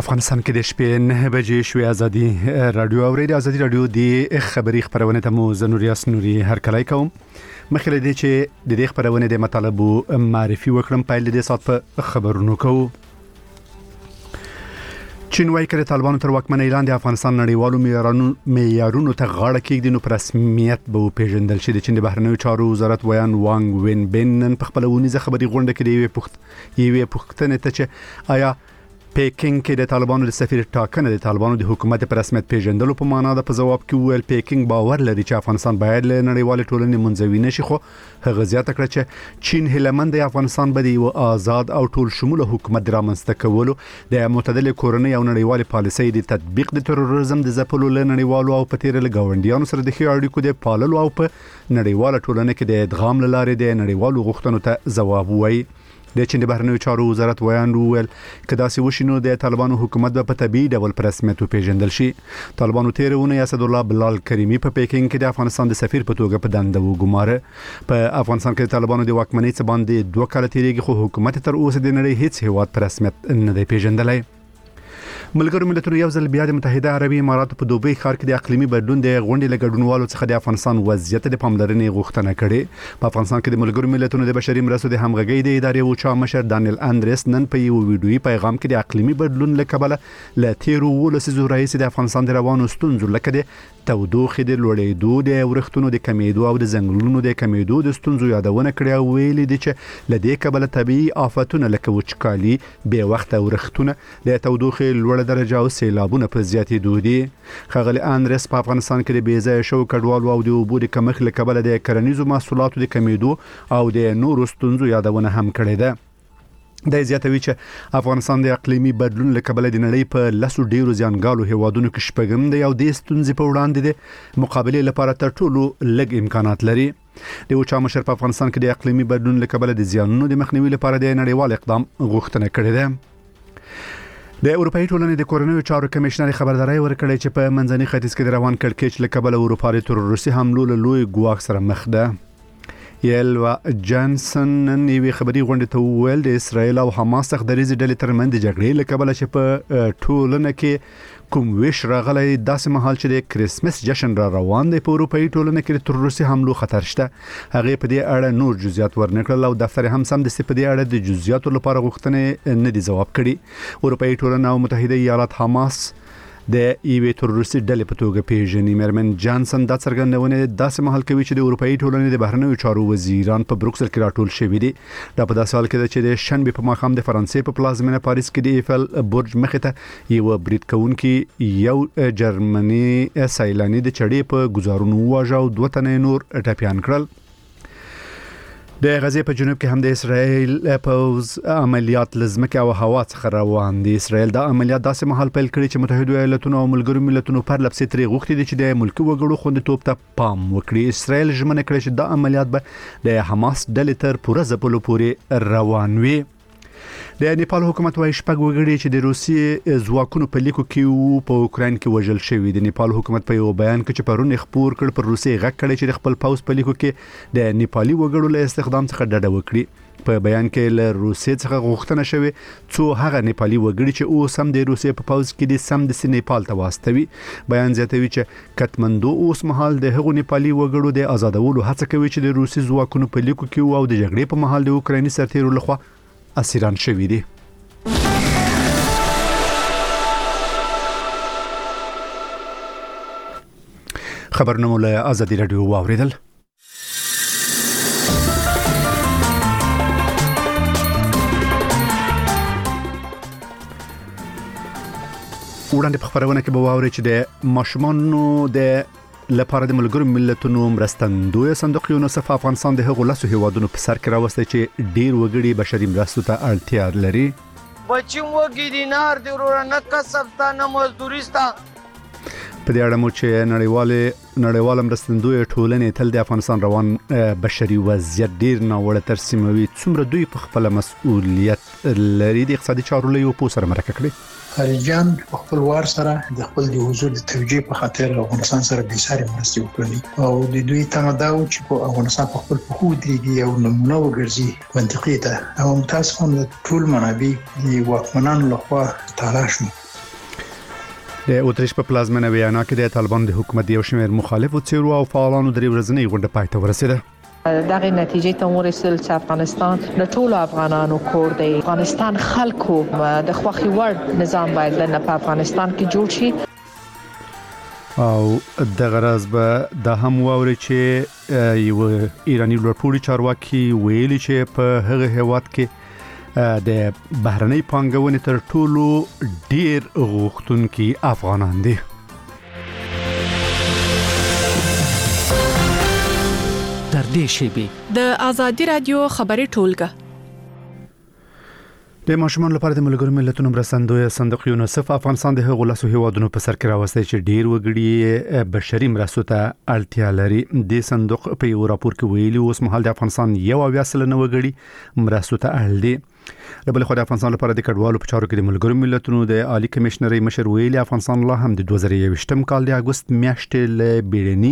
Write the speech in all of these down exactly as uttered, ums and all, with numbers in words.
افغانستان کې د شپې نه بجې شوې ازادي رادیو اورېدي ازادي رادیو د خبري خبرونه ته مو زنوریاس نوري هر کله کوم مخکې دې چې د دې خبرونه د مطالبو معرفي وکړم پایل دې سات په خبرونو کوو. چین وايي چې طالبانو تر واکمنۍ لاندې افغانستان نړیوالو معیارونو معیارونو ته غاړه کېږدي نو په رسمیت به پیژندل شي. د چین د بهرنیو چارو وزارت ویان وانګ وین بن په خپل ونیزه خبري غونډه کې دی یوې پخت یوې پختنه ته چې آیا پیکینګ کې د طالبانو د سفیر ټاکنه د طالبانو د حکومت په رسمیت پیژندلو په معنا ده. په جواب کې ویل پیکینګ باور لري چې افغانستان باید له نړیوال ټولنې منځوي نشي، خو هغه زیاته کړه چې چین هلمند د افغانستان به د آزاد او ټول شموله حکومت رامنځته کولو د معتدل کورنۍ او نړیوال پالیسۍ د تطبیق د تروریزم د ځپلو له نړیوالو او په تیر له ګاونډیانو سره د ښه اړیکو د پاللو او په نړیوال ټولنه کې د ادغام لاره د نړیوالو غوښتنو ته ځواب وایي. د چین د بهرنیو چارو وزارت ویان وویل کدا سی وشینو د طالبانو حکومت په طبيعي ډول په رسمیت پیژندل شي. طالبانو تیرونه اسد الله بلال کریمی په پیکینګ کې د افغانستان د سفیر په توګه په دنده وګماره. په افغانستان کې طالبانو د واکمنۍ څخه باندې دوه کال تیریږي خو حکومت تر اوسه د نړۍ هیڅ هیواد په رسمیت نه دی پیژندلای. ملګرو ملتونو یو ځل بیا د متحده عربی اماراتو په دوبۍ ښار کې د اقلیمي بدلون د غونډې لګډونوالو څخه د افغانستان وضعیت د پاملرنې غوښتنه کړې. په افغانستان کې د ملګرو ملتونو د بشري مرستو د همغږۍ د ادارې او چا مشر دانیل اندرس نن په یو ویډیويي پیغام کې د اقلیمي بدلون لکبله ل تیرو ولسیزو رئیس د افغانستان د روانو ستونزو لکه د تودوخې د لوړېدو د ورښتونو د کمیدو او د ځنګلونو د کمیدو د ستونزو یادونه کړې او ویلي دي چې لدې کبله طبيعي آفتونه لکه وچکالي به وخت ورښتونه د تودوخې لوړ درجه او سیلابونه په زیاتېدو دي. خغلی اندرس په افغانستان کې د بیځای شو کډوالو او د اوبو د کمښت لکبله د کرنیزو محصولاتو د کمیدو او د نورو ستونزو یادونه هم کړې ده. د زیاتوي چې افغانستان د اقلیمي بدلون لکبله د نړۍ په لاسو ډیرو ځانګالو هیوادونو کې شپږم دی او د ستونزې په وړاندې د مقابله لپاره تر ټولو لږ امکانات لري. د وچا مشر په افغانستان کې د اقلیمي بدلون لکبله د زیانونو د مخنیوي لپاره د نړیوال اقدام غوښتنه کړې ده. د اروپאי ټولنې د کورنیو چارو کمشنر خبرداري ورکړې چې په منځني ختیځ کې د روان کړکېچ لکبله اروپا د تروریستي حملو له لوی ګواښ سره مخ ده. یلوا جانسن نیوی خبري غونډه ته ویل د اسرایل او حماس څخه د ریزي ډلې ترمنځ د جګړې لکبله چې په ټولنه کې کوم ویش راغلی داسې مهال چې د کریسمس جشن را روان دی په اروپאי ټولنه کې د تروریستي حملو خطر شته. هغه په دې اړه نور جزئیات ورنکړل او دفتر هم سم د په دې اړه د جزئیاتو لپاره غوښتنه نه دي جواب کړي. اروپאי ټولنه او متحده ایالات حماس د ایوي تروریستي ډلې په توګه پیژني. مرمن جانسن دا څرګندونه داسې مهال کوي چې د اروپאי ټولنې د بهرنیو چارو وزیران په بروکسل کې راټول شوي دي. دا په داسې حال کې ده چې د شنبه په ماښام د فرانسې په پلازمینه پاریس کې د ایفل برج مخې ته یو برید کوونکی یو جرمني سایلانی د چړې په گزارونو واژه او دوه تنه نور ټپيان کړل. د غزې په جنوب کې هم د اسرائیل پوز عملیات لزمکه او هوا څخه روان دي. اسرائیل دا عملیات داسې مهال پیل کړی چې متحده ایالاتونو او ملګرو ملتونو پر لپسې ترې غوښتي دي چې د ملکی وګړو خوندیتوب ته پام وکړي. اسرائیل ژمنه کړې چې دا عملیات به د حماس ډلې تر پوره ځپلو پورې روان وي. د نیپال حکومت وايي شپږ وګړي چې د روسي ځواکونو په لیکو کې په اوکرين کې وژل شوی. د نیپال حکومت په یو بیان کې چې پرون خبر کړ پر روسي غږ کړي چې خپل پاوس په لیکو کې د نیپالي وګړو له استخدام څخه ډډه وکړي. په بیان کې له روسي څخه غوښتنه شوې څو هغه نیپالي وګړي چې اوس هم د روسي په پاوس کې د سم د نیپال ته واستوي. بیان زیاتوي چې کټمندو اوس مهال د هغو نیپالي وګړو د آزادولو هڅه کوي چې د روسي ځواکونو په لیکو کې او د جګړې په مهال د اوکراني سرتیرو لخوا اسیران شوی دي. خبرونه له ازادي رادیو واوریدل. وړاندې په خبرونه کې به واوري چې د ماشومانو د لپاره د ملګرو ملتونو مرستندوی صندوق یونیسف افغانستان د هغو لاسو هیوادونو په سر کې راوستي چې ډیر وګړي بشري مرستو ته اړتیا لري. بچیم وګی دینار دی ورور نه کسب تا نه مزدوریستا. په دې اړه مو چې نړیواله نړیواله مرستندوی ټولنې تل د افغانستان روان بشري وضعیت ډیر ناوړه ترسیموي څومره دوی په خپل مسؤلیت لري د اقتصادي چارو له یو پو سره مرکه کړي. خارجيان په خپل وار سره د خپل د حضور د توجیه په خاطر افغانستان سره به ساري مرستې وکړي او د دوی تمه دا و چې په افغانستان په خپل په خو دی او نمونه وګرځي منطقي ده او متاسفانه ټول منابع د واکمنانو لخوا تلاش شو. د اوتریش په پلازمینه ویانا کې د طالبان د حکومت یو شمېر مخالفو څیرو او فعالانو درې ورځنۍ غونډه پای ته ورسېده. دغه نتیجه ته ورسېدل چې افغانستان د ټولو افغانانو کور دی. افغانستان خلکو د خوخي وړ نظام باید په افغانستان کې جوړ شي. او د غرض به د هم ووري چې یو ایرانی لوړپوړي چارواکي ویلي چې په هغه هیواد کې د بهرنۍ پانګونې تر ټولو ډیر غوښتونکي افغانان دي. در دې شیبي د ازادي رادیو خبري ټولګه د ماشومان لپاره د ملګرو ملتونو مرستندوی صندوق یونیسف افغانستان د هغو لاسو هیوادونو په سر کې راوستي چې ډیر وګړي بشري مرستو ته اړتیا لري. د صندوق په یو راپور کې ویلي اوس مهال د افغانستان یو اویا سلنه وګړي مرستو ته اړ دي. بل خو د افغانستان لپاره د کډوالو په چارو کې د ملګرو ملتونو د عالی کمشنري مشر ویلي افغانستان لا هم د دوه زره یوویشتم کال د اگست میاشتې له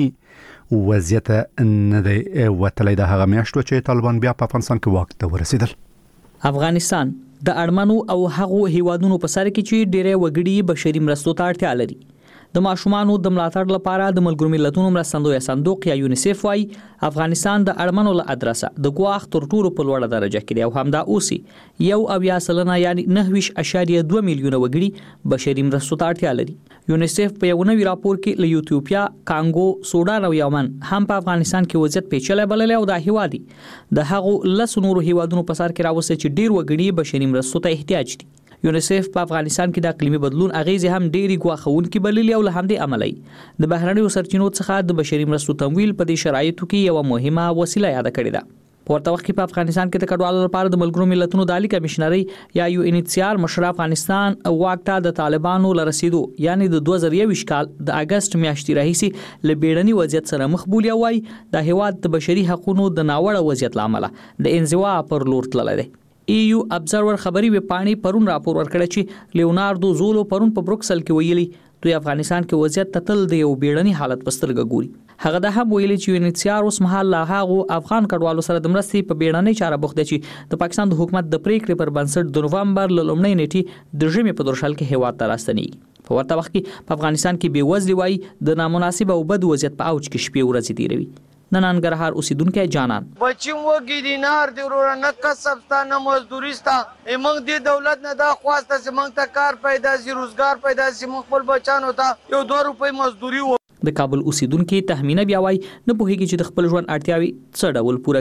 بیړني وضعیت نه دی وتلی. د هغه میاشتو چې طالبان بیا په افغانستان کې واک ته ورسېدل. افغانستان د اړمنو او هغو هیوادونو په سر کې چې ډېری وګړي بشري مرستو ته اړتیا لري. د ماشومانو د ملاتړ لپاره د ملګرو ملتونو مرستندوی صندوق یا یونیسف وايي افغانستان د اړمنو له ادرسه د ګواښ تر ټولو په لوړه درجه کې دی او همدا اوسي یو اویا سلنه یعنی نه اعشاریه دوه میلیونه وګړي بشري مرستو ته اړتیا لري. یونیسف په یو نوی راپور کې له ایتھوپیا، کانګو، سودان او یمن هم په افغانستان کې وضعیت پیچلې بللې او د هیوادي د هغو لس نورو هیوادونو په سر کې راوستي چې ډیر وګړي بشري مرستو ته احتیاج دي. یونیسف په افغانستان کې د اقلیمي بدلون اغیزې هم ډېری ګواښونکې بللې او له همدې عملي د بهرنیو سرچینو څخه د بشري مرستو تمویل په دې شرایطو کې یو مهمه وسیله یاد کړې ده. په ورته وخت کې په افغانستان کې د کډوالو لپاره د ملګرو ملتونو د عالی کمشنري یا یو ان ایچ سی آر مشر افغانستان واک ته د طالبانو لرسیدو یعنی د دوه زره یوویشت کال د اگست میاشتې راهیسي له بیړني وضعیت سره مخبول وای د هیواد د بشري حقوقو د ناوړه وضعیت لامل د انزوا پر لور تللی دی. ای یو ابزرور خبري وپاڼې پرون راپور ورکړ چې لیوناردو زولو پرون په بروکسل کې ویلي دوی افغانستان کې وضعیت تل د یو بیړني حالت پسترګ ګوري. هغه د هم ویلي چې یو ان ایچ سی آر اوس مهال لا هغه افغان کډوالو سره د مرستې په بیړنۍ چاره بوخت دي چې د پاکستان د حکومت د پریکړې پر بنسټ د نوومبر ل لومړۍ نیټې د ژمي په درشل کې هیواد ته راستنیږي. په ورته وخت کې په افغانستان کې بې وزلي وای د نامناسب او بد وضعیت په اوج کې شپې ورځې تیروي. نن انګرهار اوسیدونکو جانان بچیم وګی دینار دی ورور نه کسب تا نه مزدوری ستا موږ د دولت نه دا خواسته چې موږ ته کار پیدا شي روزګار پیدا شي موږ خپل بچانو ته یو دوه روپۍ مزدوری و. د کابل اوسیدونکو تخمینه بیا وای نه پوهیږي چې د خپل ژوند اړتیاوي څه ډول پوره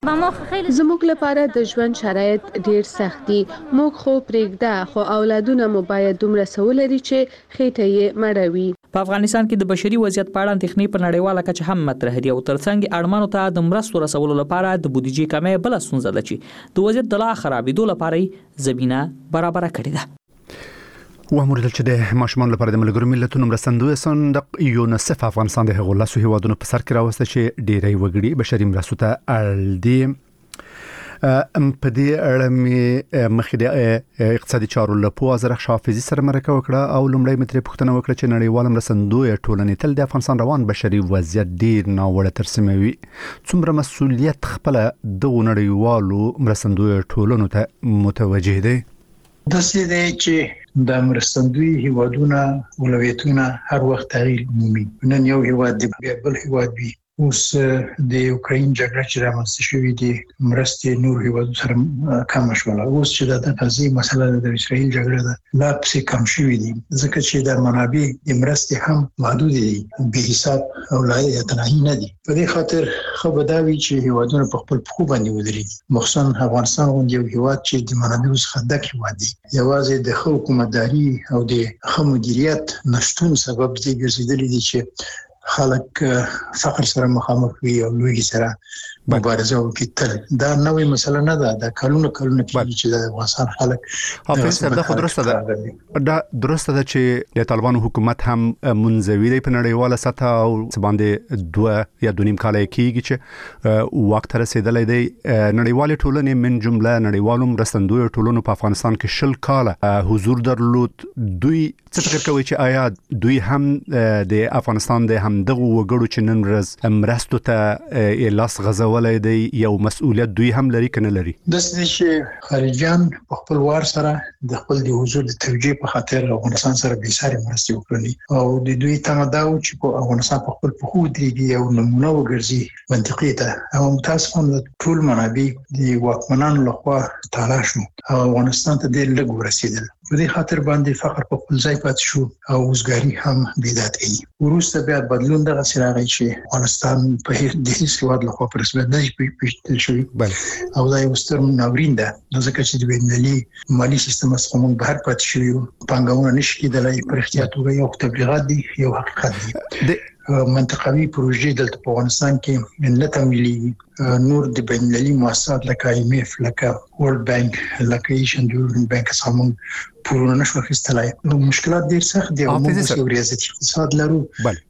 کړي. زموږ لپاره د ژوند شرایط ډیر سخت دي. موږ خو پرېږده خو اولادونه مو باید دومره سولري چې خېټه یې مړوي. په افغانستان کې د بشري وضعیت په اړه اندېښنې په نړیواله کچه هم مطرح دي او ترڅنګ اړمنو ته د مرستو رسولو لپاره د بودیجې کمې بل ستونزه ده چې د وضعیت د لا خرابېدو لپاره زمينه برابر کړې ده. واموردل چې د ماشومان لپاره د ملګرو ملتونو مرستندوی صندوق یونیسف افغانستان د هغو لاسو هیوادونو په سر کې راوسته چې ډېری وګړي بشري مرستو ته اړ دي. ام په دې اړه مې مخکې د اقتصادي چارو له پوهه زرخ حافظي سره مرکه وکړه او لومړی متر پوښتنه وکړه چې نړیوال مرستندوی ټولنې تل د افغانستان روان بشري وضعیت ډیر ناوړه ترسموي. څومره مسؤلیت خپل د نړیوالو مرستندوی ټولنو ته متوجه دی؟ د سې دی چې د مرستندوی هیوادونه ولایتونه هر وخت تغییر مومي. نن یو هیواد دی بیا بل هیواد وي. اوس د یوکرين جګړه چې رامنځته شوې دي مرستې نور هیوادو سره کم شول. اوس چې د غزې مسله د اسرائیل جګړه ده لا پسې کم شوې دي ځکه چې د منابع د مرستې هم محدود دي به حساب او لا یتناهي نه دي. په دې خاطر خو بداوي چې هیوادونه په خپل پخو باندې ودرېږي مخصوصا افغانستان غونډه یو هیواد چې د منابع څخه ډک هیواد دی. یوازې د حکومتداري او د ښه مدیریت نشټون سبب دی ګرځېدلی دي چې خلک فقر سره مخامخ وي او لوی سره مبارزه وکړي. دا نوې مسله نه ده. دا کلونه کلونه کې چې د افغانستان خلک حافظ صاحب دا خو درسته ده دا درسته ده چې د طالبانو حکومت هم منځوي دی په نړیواله سطح او باندې دوه یا دوه نیم کال کېږي چې وخت رسیدلی دی. نړیوالې ټولنې من جمله نړیوالو مرستندوی ټولنو په افغانستان کې شل کاله حضور درلود. دوی څه فکر کوي چې آیا دوی هم د افغانستان د هم دغه وګړو چې نن ورځ مرستو ته لاس غځولای دی یو مسؤلیت دوی هم لري کنه لري؟ د څه چې خارجيان په خپل وار سره د خپل د حضور د توجیه په خاطر افغانستان سره به ساري مرستې وکړي او د دوی تمه دا و چې په افغانستان په خپل په خو دیږي او نمونه وګرځي منطقي ته او متاسفانه ټول منابع د واکمنانو لخوا تعالی شو او افغانستان ته د لږ ورسېدل په دې خاطر باندې فقر په خپل ځای پات شو او وزګاری هم بیدات ای وروسته بیا بدلون دغه سراغی چې افغانستان په د هیڅ هیواد لخوا پر رسمیت نه پیښ شوی او دا یو ستر ناورین ده ځکه چې د بینالمللي مالی سیستم څخه موږ بهر پات شو پانګونه نشي کېدلای پر احتیاط وګړي او تبلیغات دي یو حقیقت دی منطقوي پروژې دلته په افغانستان کې نه تمویلي نور د بینالمللي مؤسسات لکه آی ایم اف لکه ورلد بانک لکه ایشین ډیولپمنٹ بانک سمون پورونه نشو اخیستلای نو مشکلات ډیر سخت دي او موږ یو ریاضتي اقتصاد لرو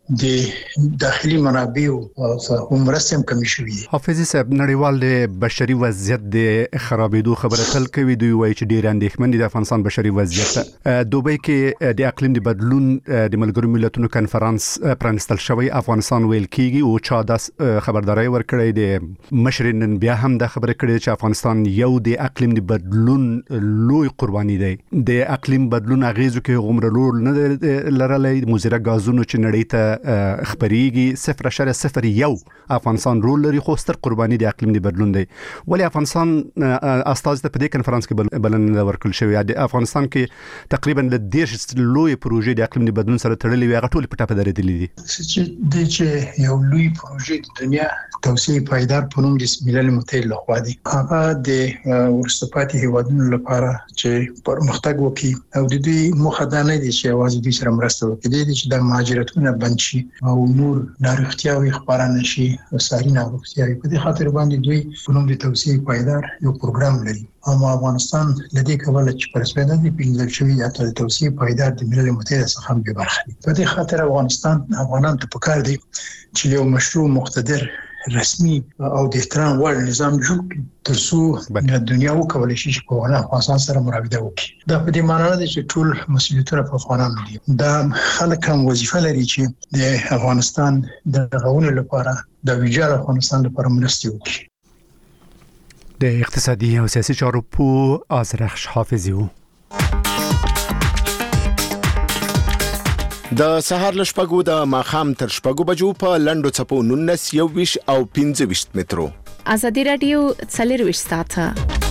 د داخلي منابع او مرستم کمی شوی حافظ صاحب نړیوال د بشري وضعیت د خرابېدو خبره تل کوي دوی وایي چې ډیر اندېښمن دي د افغانستان بشري وضعیت دوبۍ کې د اقلیم د بدلون د ملګرو ملتونو کانفرنس پرانستل شوی افغانستان ویل کیږي او چا د خبرداري ورکړې د مشرنن بیا هم د خبره کړې چې افغانستان یو د اقلیم د بدلون لوی قرباني دی د اقلیم بدلون اغیزو کې غومره رول نه لرلې مزره غازونو چې نړۍ ته خبريږي صفر اشاریه صفر یو افغانستان رول لري خو ستر قرباني د اقلیم د بدلون دی ولی افغانستان استاذ ته په دې کانفرنس کې بلنه ورکړل شوې د افغانستان کې تقریبا د دیش لوی پروژې د اقلیم د بدلون سره تړلې وي هغه ټول په ټاپه درېدلې دي چې د چې یو لوی پروژې د دنیا توسعه پایدار په نوم د ملل متحد لخوا دي هغه د ورسته پاتې هیوادونو لپاره چې پرمختګ وکړي او د دې مخه نه دي چې واځي د سره مرسته وکړي چې د مهاجرتونو بند شي او نور ناروغتیاوي خبرانه شي او ساري ناروغتیاوي په دې خاطر باندې دوی په نوم د توسعه پایدار یو پروګرام لري اما افغانستان لدې کول چې پر سپېنه دي پیل شوی یا د توسعه پایدار د ملل متحد څخه هم به برخه دي په دې خاطر افغانستان افغانان ته پکار دي چې یو مشروع مقتدر رسمي او د احترام وړ نظام جوړ کړي ترڅو د دنیا وکولای شي چې په افغانستان سره مراوده وکړي دا په دې معنی نه دی چې ټول مسؤلیتونه په افغانانو دي دا خلک هم وظیفه لري چې د افغانستان د غونې لپاره د ویجاړ افغانستان لپاره مرسته وکړي د اقتصادي او سیاسي چارو په آزرخش حافظي وو د سهار لشپګو د ماخام تر شپګو بجو په لندو چپو نونس یو ویش او پنځه ویش مترو ازادي رادیو څلرویشت ساعته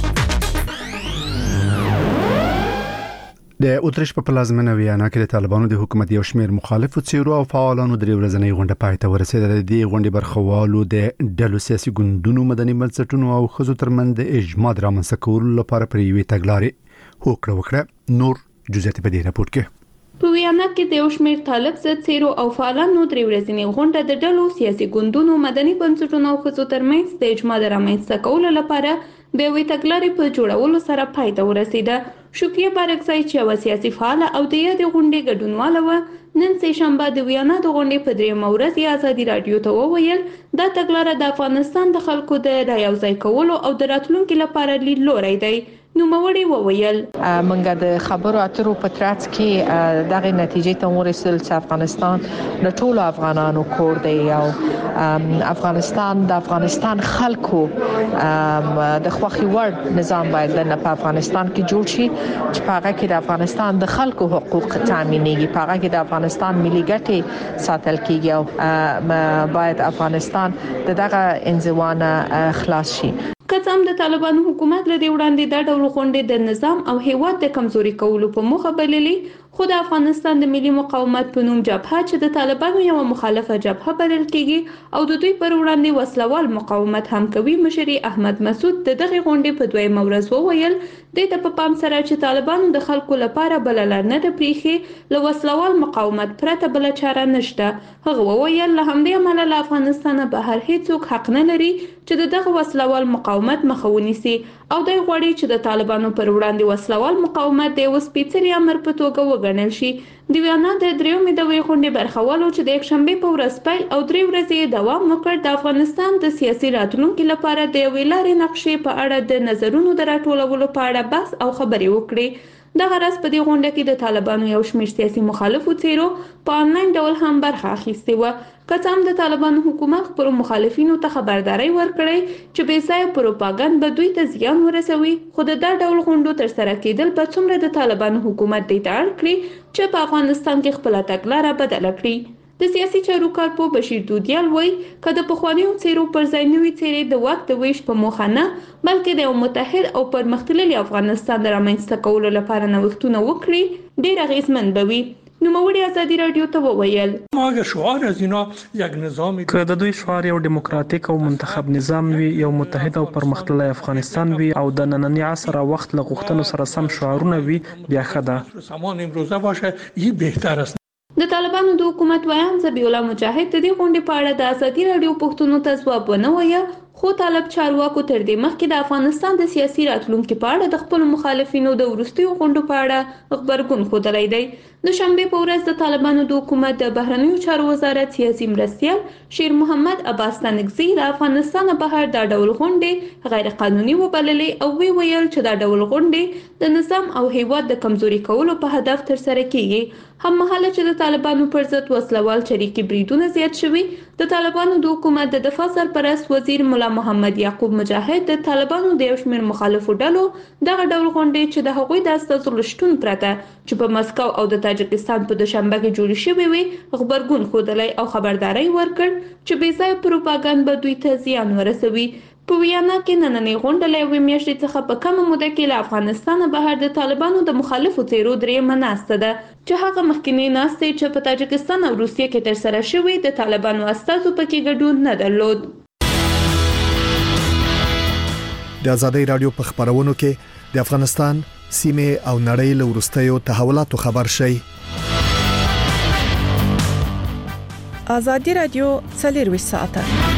د اوترش په پلازمینه ویانا کې د طالبانو د حکومت یو شمېر مخالفو څیرو او فعالانو درې ورځنۍ غونډه پای ته ورسېده د دې غونډې برخوالو د ډلو سیاسي ګوندونو مدني بنسټونو او خزو ترمنځ د اجماع رامنځته کولو لپاره پر یوې تګلارې هوکړه وکړه نور جزئیات په دې راپور کې په ویانا کې د یو شمېر طالب ضد څیرو او فعالانو درې ورځنۍ غونډه د ډلو سیاسي ګوندونو مدني بنسټونو او ښځو ترمنځ د اجماع د رامنځته کولو لپاره د یوې تګلارې په جوړولو سره پای ته ورسېده شکریه بارکزای چې یوه سیاسي فعاله او د یادې غونډې ګډونواله وه نن سه شنبه د ویانا د غونډې په دریمه ورځ یې ازادي راډیو ته وویل دا تګلاره د افغانستان د خلکو د رایوځای کولو او د راتلونکي لپاره لیدلوری دی نوموړي وویل منګه د خبرو اترو په ترڅ کې دغه نتیجې ته ورسېدل چې افغانستان د ټولو افغانانو کور دی او افغانستان د افغانستان خلکو د خوخي وړ نظام باید د افغانستان کې جوړ شي چې په هغه کې د افغانستان د خلکو حقوق تامینېږي په هغه کې د افغانستان ملي ګټې ساتل کیږي او باید افغانستان د دغه انزوا خلاص شي که څه هم د طالبانو حکومت له دې وړاندې دا ډول غونډې د نظام او هیواد د کمزوري کولو په موخه بللې خو د افغانستان د ملي مقاومت په نوم جبهه چې د طالبانو یو مخالفه جبهه بلل کیږي او د دوی پر وړاندې وسلوال مقاومت هم کوي مشري احمد مسعود د دغه غونډې په دویمه ورځ وویل د ته په پام سره چې طالبانو د خلکو لپاره بل لار نه د پریخي له وسلوال مقاومت پرته بل چاره نشته هغه وویل له همدې امله له افغانستان بهر هیڅوک حق نه لري چې دغه وسلوال مقاومت مخه ونیسي او د غوړي چې د طالبانو پر وړاندې وسلوال مقاومت د وسپیڅلي امر په توګه وګڼل شي د ویانا د دریمې د وی غونډې برخوالو چې د یکشنبه په ورځ پیل او درې ورځې دوام وکړ د افغانستان د سیاسي راتلونکي لپاره د یوې لارې نقشې په اړه د نظرونو د راټولولو په اړه بحث او خبرې وکړې دغه راز په دې غونډه کې د طالبانو یو شمېر سیاسي مخالفو څیرو په انلاین ډول هم برخه اخیستې وه. که څه هم د طالبانو حکومت خپلو مخالفینو ته خبرداری ورکړی چې بې ځایه پروپاګند به دوی ته زیان ورسوي، خو د دا ډول غونډو ترسره کېدل به څومره د طالبانو حکومت دې ته اړ کړي چې په افغانستان کې خپله تګلاره بدله کړي. د سیاسي چارو کارپو بشیر دودیال وایي که د پخوانیو څیرو پر ځای نوې څیرې د واک د ویش په موخه نه بلکې د یو متحد او پرمختللي افغانستان د رامنځته کولو لپاره نوښتونه وکړي ډېر اغېزمن به وي. نوموړي ازادي رادیو ته وویل که د دوی شعار یو دیموکراتیک او منتخب نظام وي، یو متحد او پرمختللی افغانستان وي او د ننني عصر او وخت له غوښتنو سره سم شعارونه وي، بیا ښه ده. د طالبانو د حکومت ویان ذبیح الله مجاهد د دې غونډې په اړه د ازادي رادیو پوښتنو ته ځواب ونه وایه، خو طالب چارواکو تر دې مخکې د افغانستان د سیاسي راتلونکي په اړه د خپلو مخالفینو د وروستیو غونډو په اړه غبرګون ښودلی دی. د شنبې په ورځ د طالبانو د حکومت د بهرنیو چارو وزارت سیاسي مرستیال شیر محمد عباس تنگزي د افغانستان بهر دا ډول غونډې غیر قانوني وبللې او وی ویل چې دا ډول غونډې د نظام او هیواد د کمزوري کولو په هدف ترسره کیږي. هم مهاله چې د طالبانو پر ضد وسلوال چریکي بریدونه زیات شوي، د طالبانو د حکومت د دفاع سرپرست وزیر مولا محمد یعقوب مجاهد د طالبانو د یو شمېر مخالفو ډلو دغه ډول غونډې چې د هغوی د استازو له شتون پرته چې په مسکو او د تاجکستان په دوشنبه کې جوړې شوې وي غبرګون ښودلی او خبرداری ورکړ چې بې ځایه پروپاګند به دوی ته زیان ورسوي. په ویانا کې نننۍ غونډه له یوې میاشتې څخه په کمه موده کې له افغانستانه بهر د طالبانو د مخالفو څیرو درېیمه ناسته ده چې هغه مخکینۍ ناستې چې په تاجکستان او روسیې کې ترسره شوې د طالبانو استازو پکې ګډون نه درلود. د ازادۍ رادیو په خبرونو کې د افغانستان سیمه او نړۍ له وروستیو تحولاتو خبر شي. ازادي رادیو څلرویشت ساعته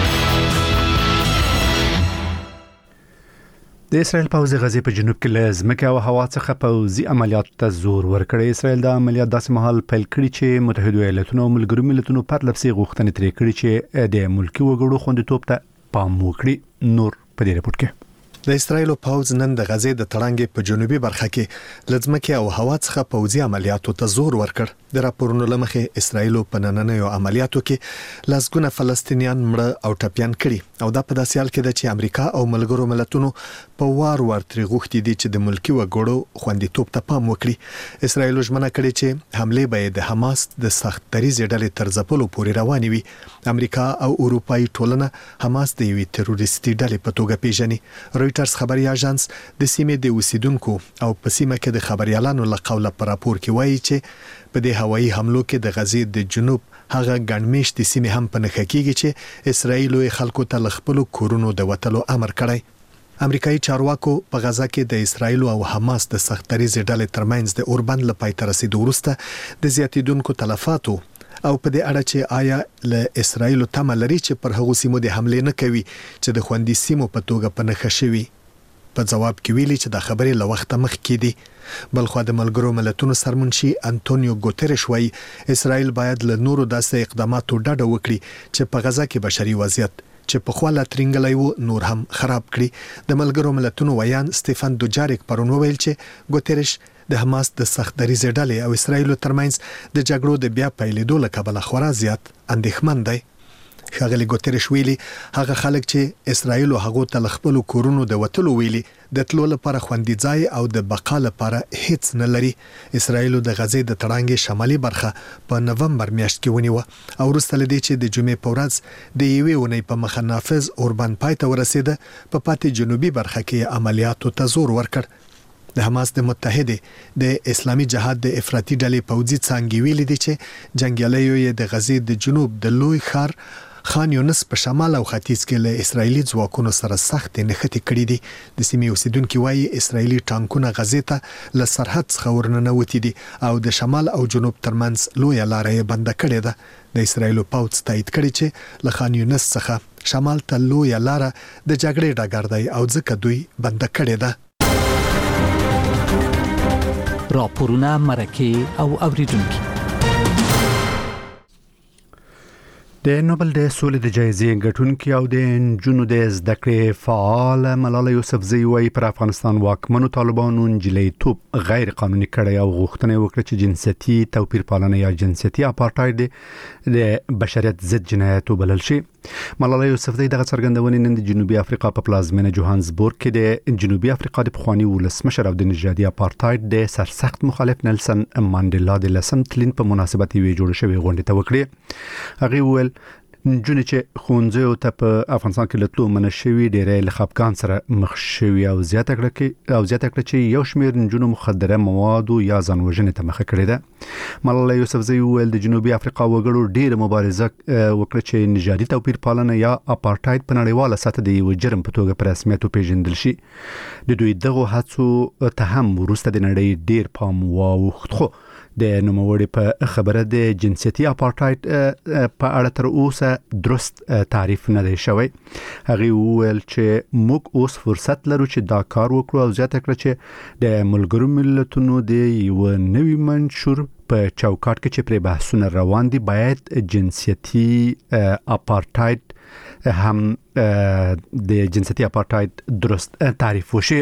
د اسرائیل پوځ غزې په جنوب کې له ځمکې او هوا څخه پوځي عملیاتو ته زور ورکړی. اسرائیل د عملیات داسې مهال پیل کړی چې متحده ایالاتونو او ملګرو ملتونو پرلپسې غوښتنې ترې کړې چې د ملکي وګړو خوندیتوب ته پام وکړي. نور په دې رپورت کې د اسرائیل پوځ نن د غزې د تړانګې په جنوبي برخه کې له ځمکې او هوا څخه پوځي عملیاتو ته زور ورکړ. د راپورونو لمخې اسرائیل په نننیو عملیاتو کې لسګونه فلسطینیان مړه او ټپيان کړي او دا په داسې حال کې ده چې امریکا او ملګرو ملتونو په وار وار ترې غوښتي دي چې د ملکي وګړو خوندیتوب ته پام وکړي. اسرائیل ژمنه کړې چې حمله به د حماس د سخت دریزې ډلې تر ځپلو پورې روانې وي. امریکا او اروپאי ټولنه حماس د یوې تروریستي ډلې په توګه پیژني. رويټرز خبري اژانس د سیمې د اوسیدونکو او په سیمه کې د خبريالانو له قوله پر راپور کې وایي چې په دې هوایي حملو کې د غزې د جنوب هغه ګڼمېشتې سیمې هم په نښه کېږي چې اسرائیل خلکو ته له خپلو کورونو د وتلو امر کړی. امریکایي چارواکو په غزا کې د اسرائیل او حماس د سخت دریزې ډلې ترمنځ د اوربند له پای ته رسیدو وروسته د زیاتیدونکو تلفاتو او په دې اړه چې آیا له اسرائیل تمه لري چې پر هغو سیمو د حمله نه کوي چې د خوندي سیمو په توګه په نښه شوي. په جواب کې ویلي چې د خبرې له وخت مخ کې دي. بلخو د ملګرو ملتونو سرمنشي انټونیو ګوتریش وايي اسرائیل باید له نورو داسې اقداماتو ډډه وکړي چې په غزا کې بشري وضعیت چې په خواله ترنګلای وو نور هم خراب کړي. د ملګرو ملتونو ویان سټيفن دوجاریک پرون ویل چې ګوتریش د حماس د سخت دریزې ډلې او اسرائیل ترمنځ د جګړو د بیا پیلېدو له کبله خورا زیات اندېښمن دی. ښاغلي ګوتریش ویلي هغه خلک چې اسرائیل او هغه ته خپل کورونو د وټلو ویلي د تلو لپاره خوندي ځای او د بقا لپاره هیڅ نه لري. اسرائیل د غزې د تړانګې شمالي برخه په نومبر میاشت کې ونیوه او وروسته لدی چې د جمعې په ورځ د یوې ونې په مخه نافذ اوربان پای ته ورسېده په پاتې جنوبي برخه کې عملیاتو ته زور ورکړ. د حماس د متحده د اسلامي جهاد د افراطي ډلې پوځي څانګې ویلي دي چې جنگیالیو یې د غزې د جنوب د لوی ښار خان یونس په شمال او ختیځ کې له اسرایلی ځواکونو سره سخت نښتې کړې دي. د سیمې اوسیدونکو وایي اسرایلی ټانکونه غزې ته له سرحد څخه ورننوتي دي او د شمال او جنوب ترمنځ لوی لار یې بند کړې ده. د اسرایل پوځ تایید کړی چې له خان یونس څخه شمال ته لوی لار د جګړې ډګر دی او ځکه دوی بند کړې ده. راپورونه مرکه او اوریدونکو. د نوبل د سولې د جایزې ګټونکي او د نجونو د زده کړې فعال ملاله یوسفزۍ وايي پر افغانستان واکمنو طالبانو نجلیتوب غیر قانوني کړی او غوښتنه وکړه چې جنسیتي توپیر پالنه یا جنسیتي اپارټاید د بشریت ضد جنایت وبلل شي. ملاله یوسفزۍ دغه څرګندونې نن د جنوبي افریقا په پلازمینه جوهانسبورګ کې د جنوبي افریقا د پخواني ولسمشر او د نژادي اپارټاید د سرسخت مخالف نلسن مانډیلا د لسم تلین په مناسبت یې جوړ شوی غونډه ته وکړه. هغه وویل نجونې چې ښوونځیو ته په افغانستان کې له تلو منع شوي ډېری له خفګان سره مخ شوي او زیاته کړه او زیاته کړه چې یو شمېر نجونو مخدره موادو یا ځان وژنې ته مخه کړې ده. ملاله یوسفزۍ وویل د جنوبي افریقا وګړو ډېره مبارزه وکړه چې نژادي توپیر پالنه یا اپارټاید په نړیواله سطح د یو جرم په توګه په رسمیت وپېژندل شي. د دوی دغو هڅو ته هم وروسته د نړۍ ډېر پام واوښت، خو د نوموړي په خبره د جنسیتي اپارټاید په اړه تر اوسه درست تعریف نه دی شوی. هغه وویل چې موږ اوس فرصت لرو چې دا کار وکړو او زیاته کړه چې د ملګرو ملتونو د یو نوي منشور په چوکاټ کې چې پرې بحثونه روان دي باید جنسیتي اپارټاید هم د جنسیتي اپارټاید درست تعریف وشي.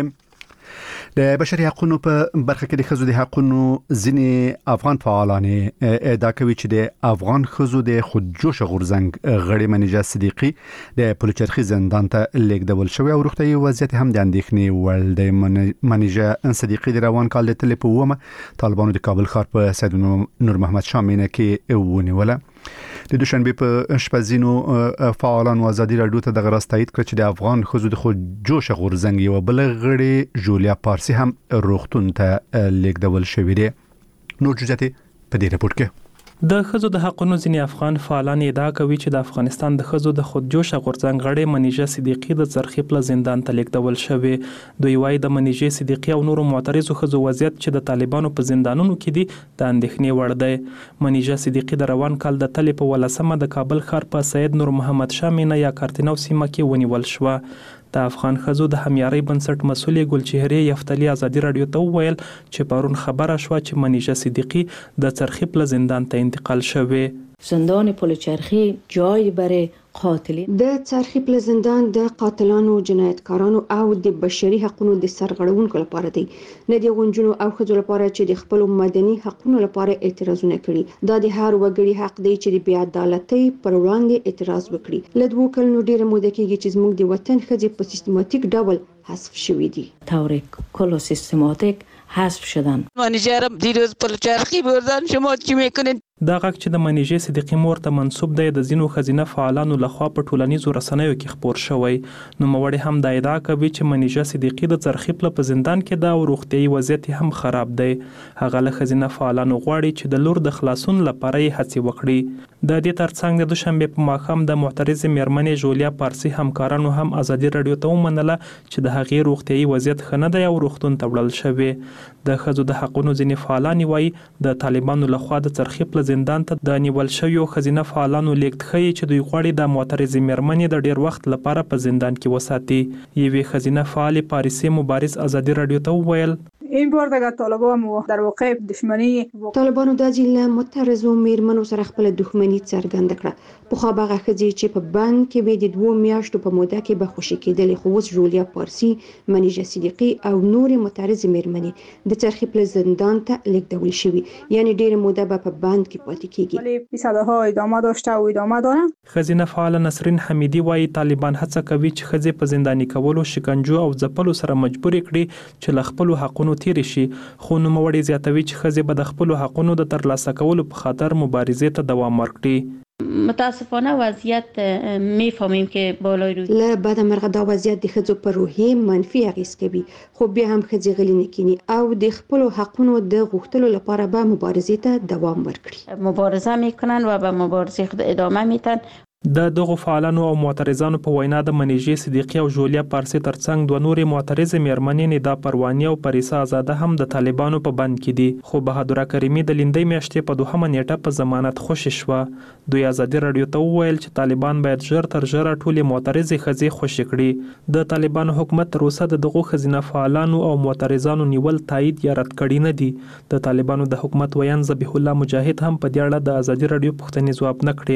د بشري حقوقو په برخه کې د ښځو د حقوقو ځینې افغان فعالان ادعا کوي چې د افغان ښځو د خودجوش غورځنګ غړي منیژه صدیقي د پلچرخي زندان ته لیږدول شوی او روغتیايي وضعیت هم د اندېښنې وړ دی. منیژه صدیقي د روان کال د تلې په اومه طالبانو د کابل ښار په سید نور محمد شاه مینه کې ونیوله. د دوشنبه په شپه ځینو فعالانو ازادي راډیو ته دغه راز تایید کړ چې د افغان ښځو د خودجوش غورځنګ یو بل غړي جولیا پارسی هم روغتون ته لیږدول شوی دی. نور جزئیات په دې رپورت کې. د ښځو د حقوقو ځینې افغان فعالان ادعا کوي چې د افغانستان د ښځو د خودجوش غورځنګ غړي منیژه صدیقي د څرخي پل زندان ته لیږدول شوی. دوی وايي د منیژه صدیقي او نورو معترضو ښځو وضعیت چې د طالبانو په زندانونو کې دي د اندېښنې وړ دی. منیژه صدیقي د روان کال د تلې په ولسمه د کابل ښار په سید نور محمد شاه مینه یا کارتینو سیمه کې ونیول شوه. د افغان ښځو د همیارۍ بنسټ مسولې ګلچهرې یفتلي ازادي راډیو ته وویل چې پرون خبره شوه چې منیژه صدیقي د څرخي پل زندان ته انتقال شوی. زندان پلچرخی جای برای قاتلین د څرخي پل زندان د قاتلانو، جنایتکارانو او د بشري حقوقو د سرغړونکو لپاره دی، نه د غونجونو او ښځو لپاره چې د خپل مدني حقوقو لپاره اعتراضونه کړي. دا د هر وګړي حق دی چې د بې عدالتۍ پر وړاندې اعتراض وکړي. له دوه کلونو ډیره موده کېږي چې زموږ د وطن ښځې په سیستماتیک ډول حذف شوې دي. طور کل سیستماتیک حذف شدن. منیژه دیروز پلچرخی بردن، شما چی میکنید؟ دا غږ چې د منیژه صدیقي مور ته منسوب دی د ځینو ښځینه فعالانو لخوا په ټولنیزو رسنیو کې خپور شوی. نوموړی هم دا ادعا کوي چې منیژه صدیقي د څرخي پل په زندان کې ده او روغتیايي وضعیت هم خراب دی. هغه له ښځینه فعالانو غواړي چې د لور د خلاصون لپاره یې هڅې وکړي. د دې ترڅنګ د دوشنبه په ماښام د معترضې میرمنې جولیا پارسی همکارانو هم ازادي راډیو ته ومنله چې د هغې روغتیايي وضعیت ښه نه دی او روغتون ته وړل شوی. د ښځو د حقوقو ځینې فعالان وایي د طالبانو لخوا د څرخي پل زندان ته د نیول شویو ښځینه فعالانو لیږد ښیي چې دوی غواړي د معترضې میرمنې د ډیر وخت لپاره په زندان کې وساتي. یوې ښځینه فعال پاریسي مبارز ازادي راډیو ته وویل این بار دیگه طالبان در واقع دشمنی طالبانو د ځله معترضو میرمنو سره خپل دښمنی څرګنده کړه. په خو هغه ښځې چې په بند کې به د دوه میاشتو په موده کې به خوشی کېدلې، خو اوس جولیا پارسی، منیژه صدیقي او نور معترض میرمنې د څرخي پل زندان ته لیږدول شوي، یعنی ډیر موده به په بند کې پاتې کیږي. ولی صداها ادامه داشته او ادامه دارن. ښځینه فعال نسرین حمیدی وايي طالبان هڅه کوي چې ښځې په زنداني کولو، شکنجو او ځپلو سره مجبور کړي چې له خپل حقونو تیر شي. خو نوموړی زیاتوي چې ښځې به د خپل حقونو د ترلاسه کولو په خاطر مبارزې ته دوام ورکړي. متاسفانه وضعیت میفهمیم که بالای روی له بعد مرغه دا وضعیت د ښځو پر روحیه منفي اغیز کوي، خو بیا هم ښځې غلي نه کینی او د خپل حقونو د غوښتلو لپاره به مبارزې ته دوام ورکړي. مبارزه میکنن و به مبارزه خود ادامه میتن. د دغو فعالانو او معترضانو په وینا د منیژې صدیقي او جولیا پارسی ترڅنګ دوه نورې معترضې میرمنې ندا پرواني او پریسا آزاده هم د طالبانو په بند کې دي، خو بهادره کریمي د لیندۍ میاشتې په دوهمه نیټه په ضمانت خوشي شوه. دوی ازادي راډیو ته وویل چې طالبان باید ژر تر ژره ټولې معترضې ښځې خوشي کړي. د طالبانو حکومت تر اوسه د دغو ښځینه فعالانو او معترضانو نیول تایید یا رد کړي نه دي. د طالبانو د حکومت ویان ذبیح الله مجاهد هم په دې اړه د ازادي راډیو پوښتنې ځواب نه کړې.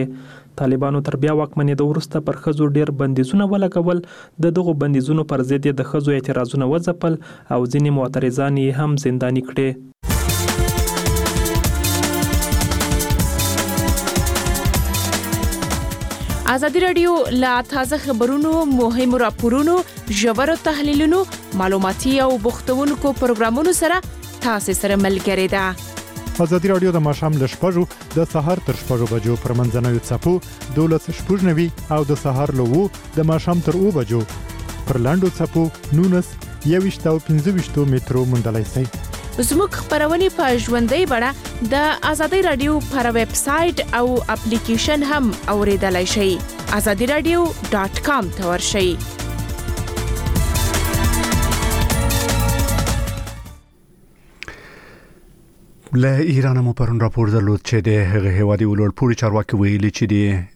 طالبانو تر بیا واکمنېدو وروسته پر ښځو ډېر بندیزونه ولګول. د دغو بندیزونو پر ضد یې د ښځو اعتراضونه وځپل او ځینې معترضان یې هم زنداني کړې. ازادي راډیو لا تازه خبرونو، مهمو راپورونو، ژورو تحلیلونو، معلوماتي او بوختونکو پروګرامونو سره تاسو سره ملګری ده. ازادي راډیو د ماښام له شپږو د سهار تر شپږو بجو پر منځنوي څپو دولس شپږ نوي او د سهار له وو د ماښام تر اوه بجو پر لاندو څپو نونس یويشت او پنځه ویشت مترو موندلای شئ. زموږ خبرونه په ژوندۍ بڼه د ازادي راډیو پر ویب سټ او اپلیکیشن هم اوریدلای شئ. ازادي راډیو ډاٹ کام ته ورشئ. له ایران مو پرون راپور درلود چې د هغه هوادي ولورپوري چارواکي ویلي چې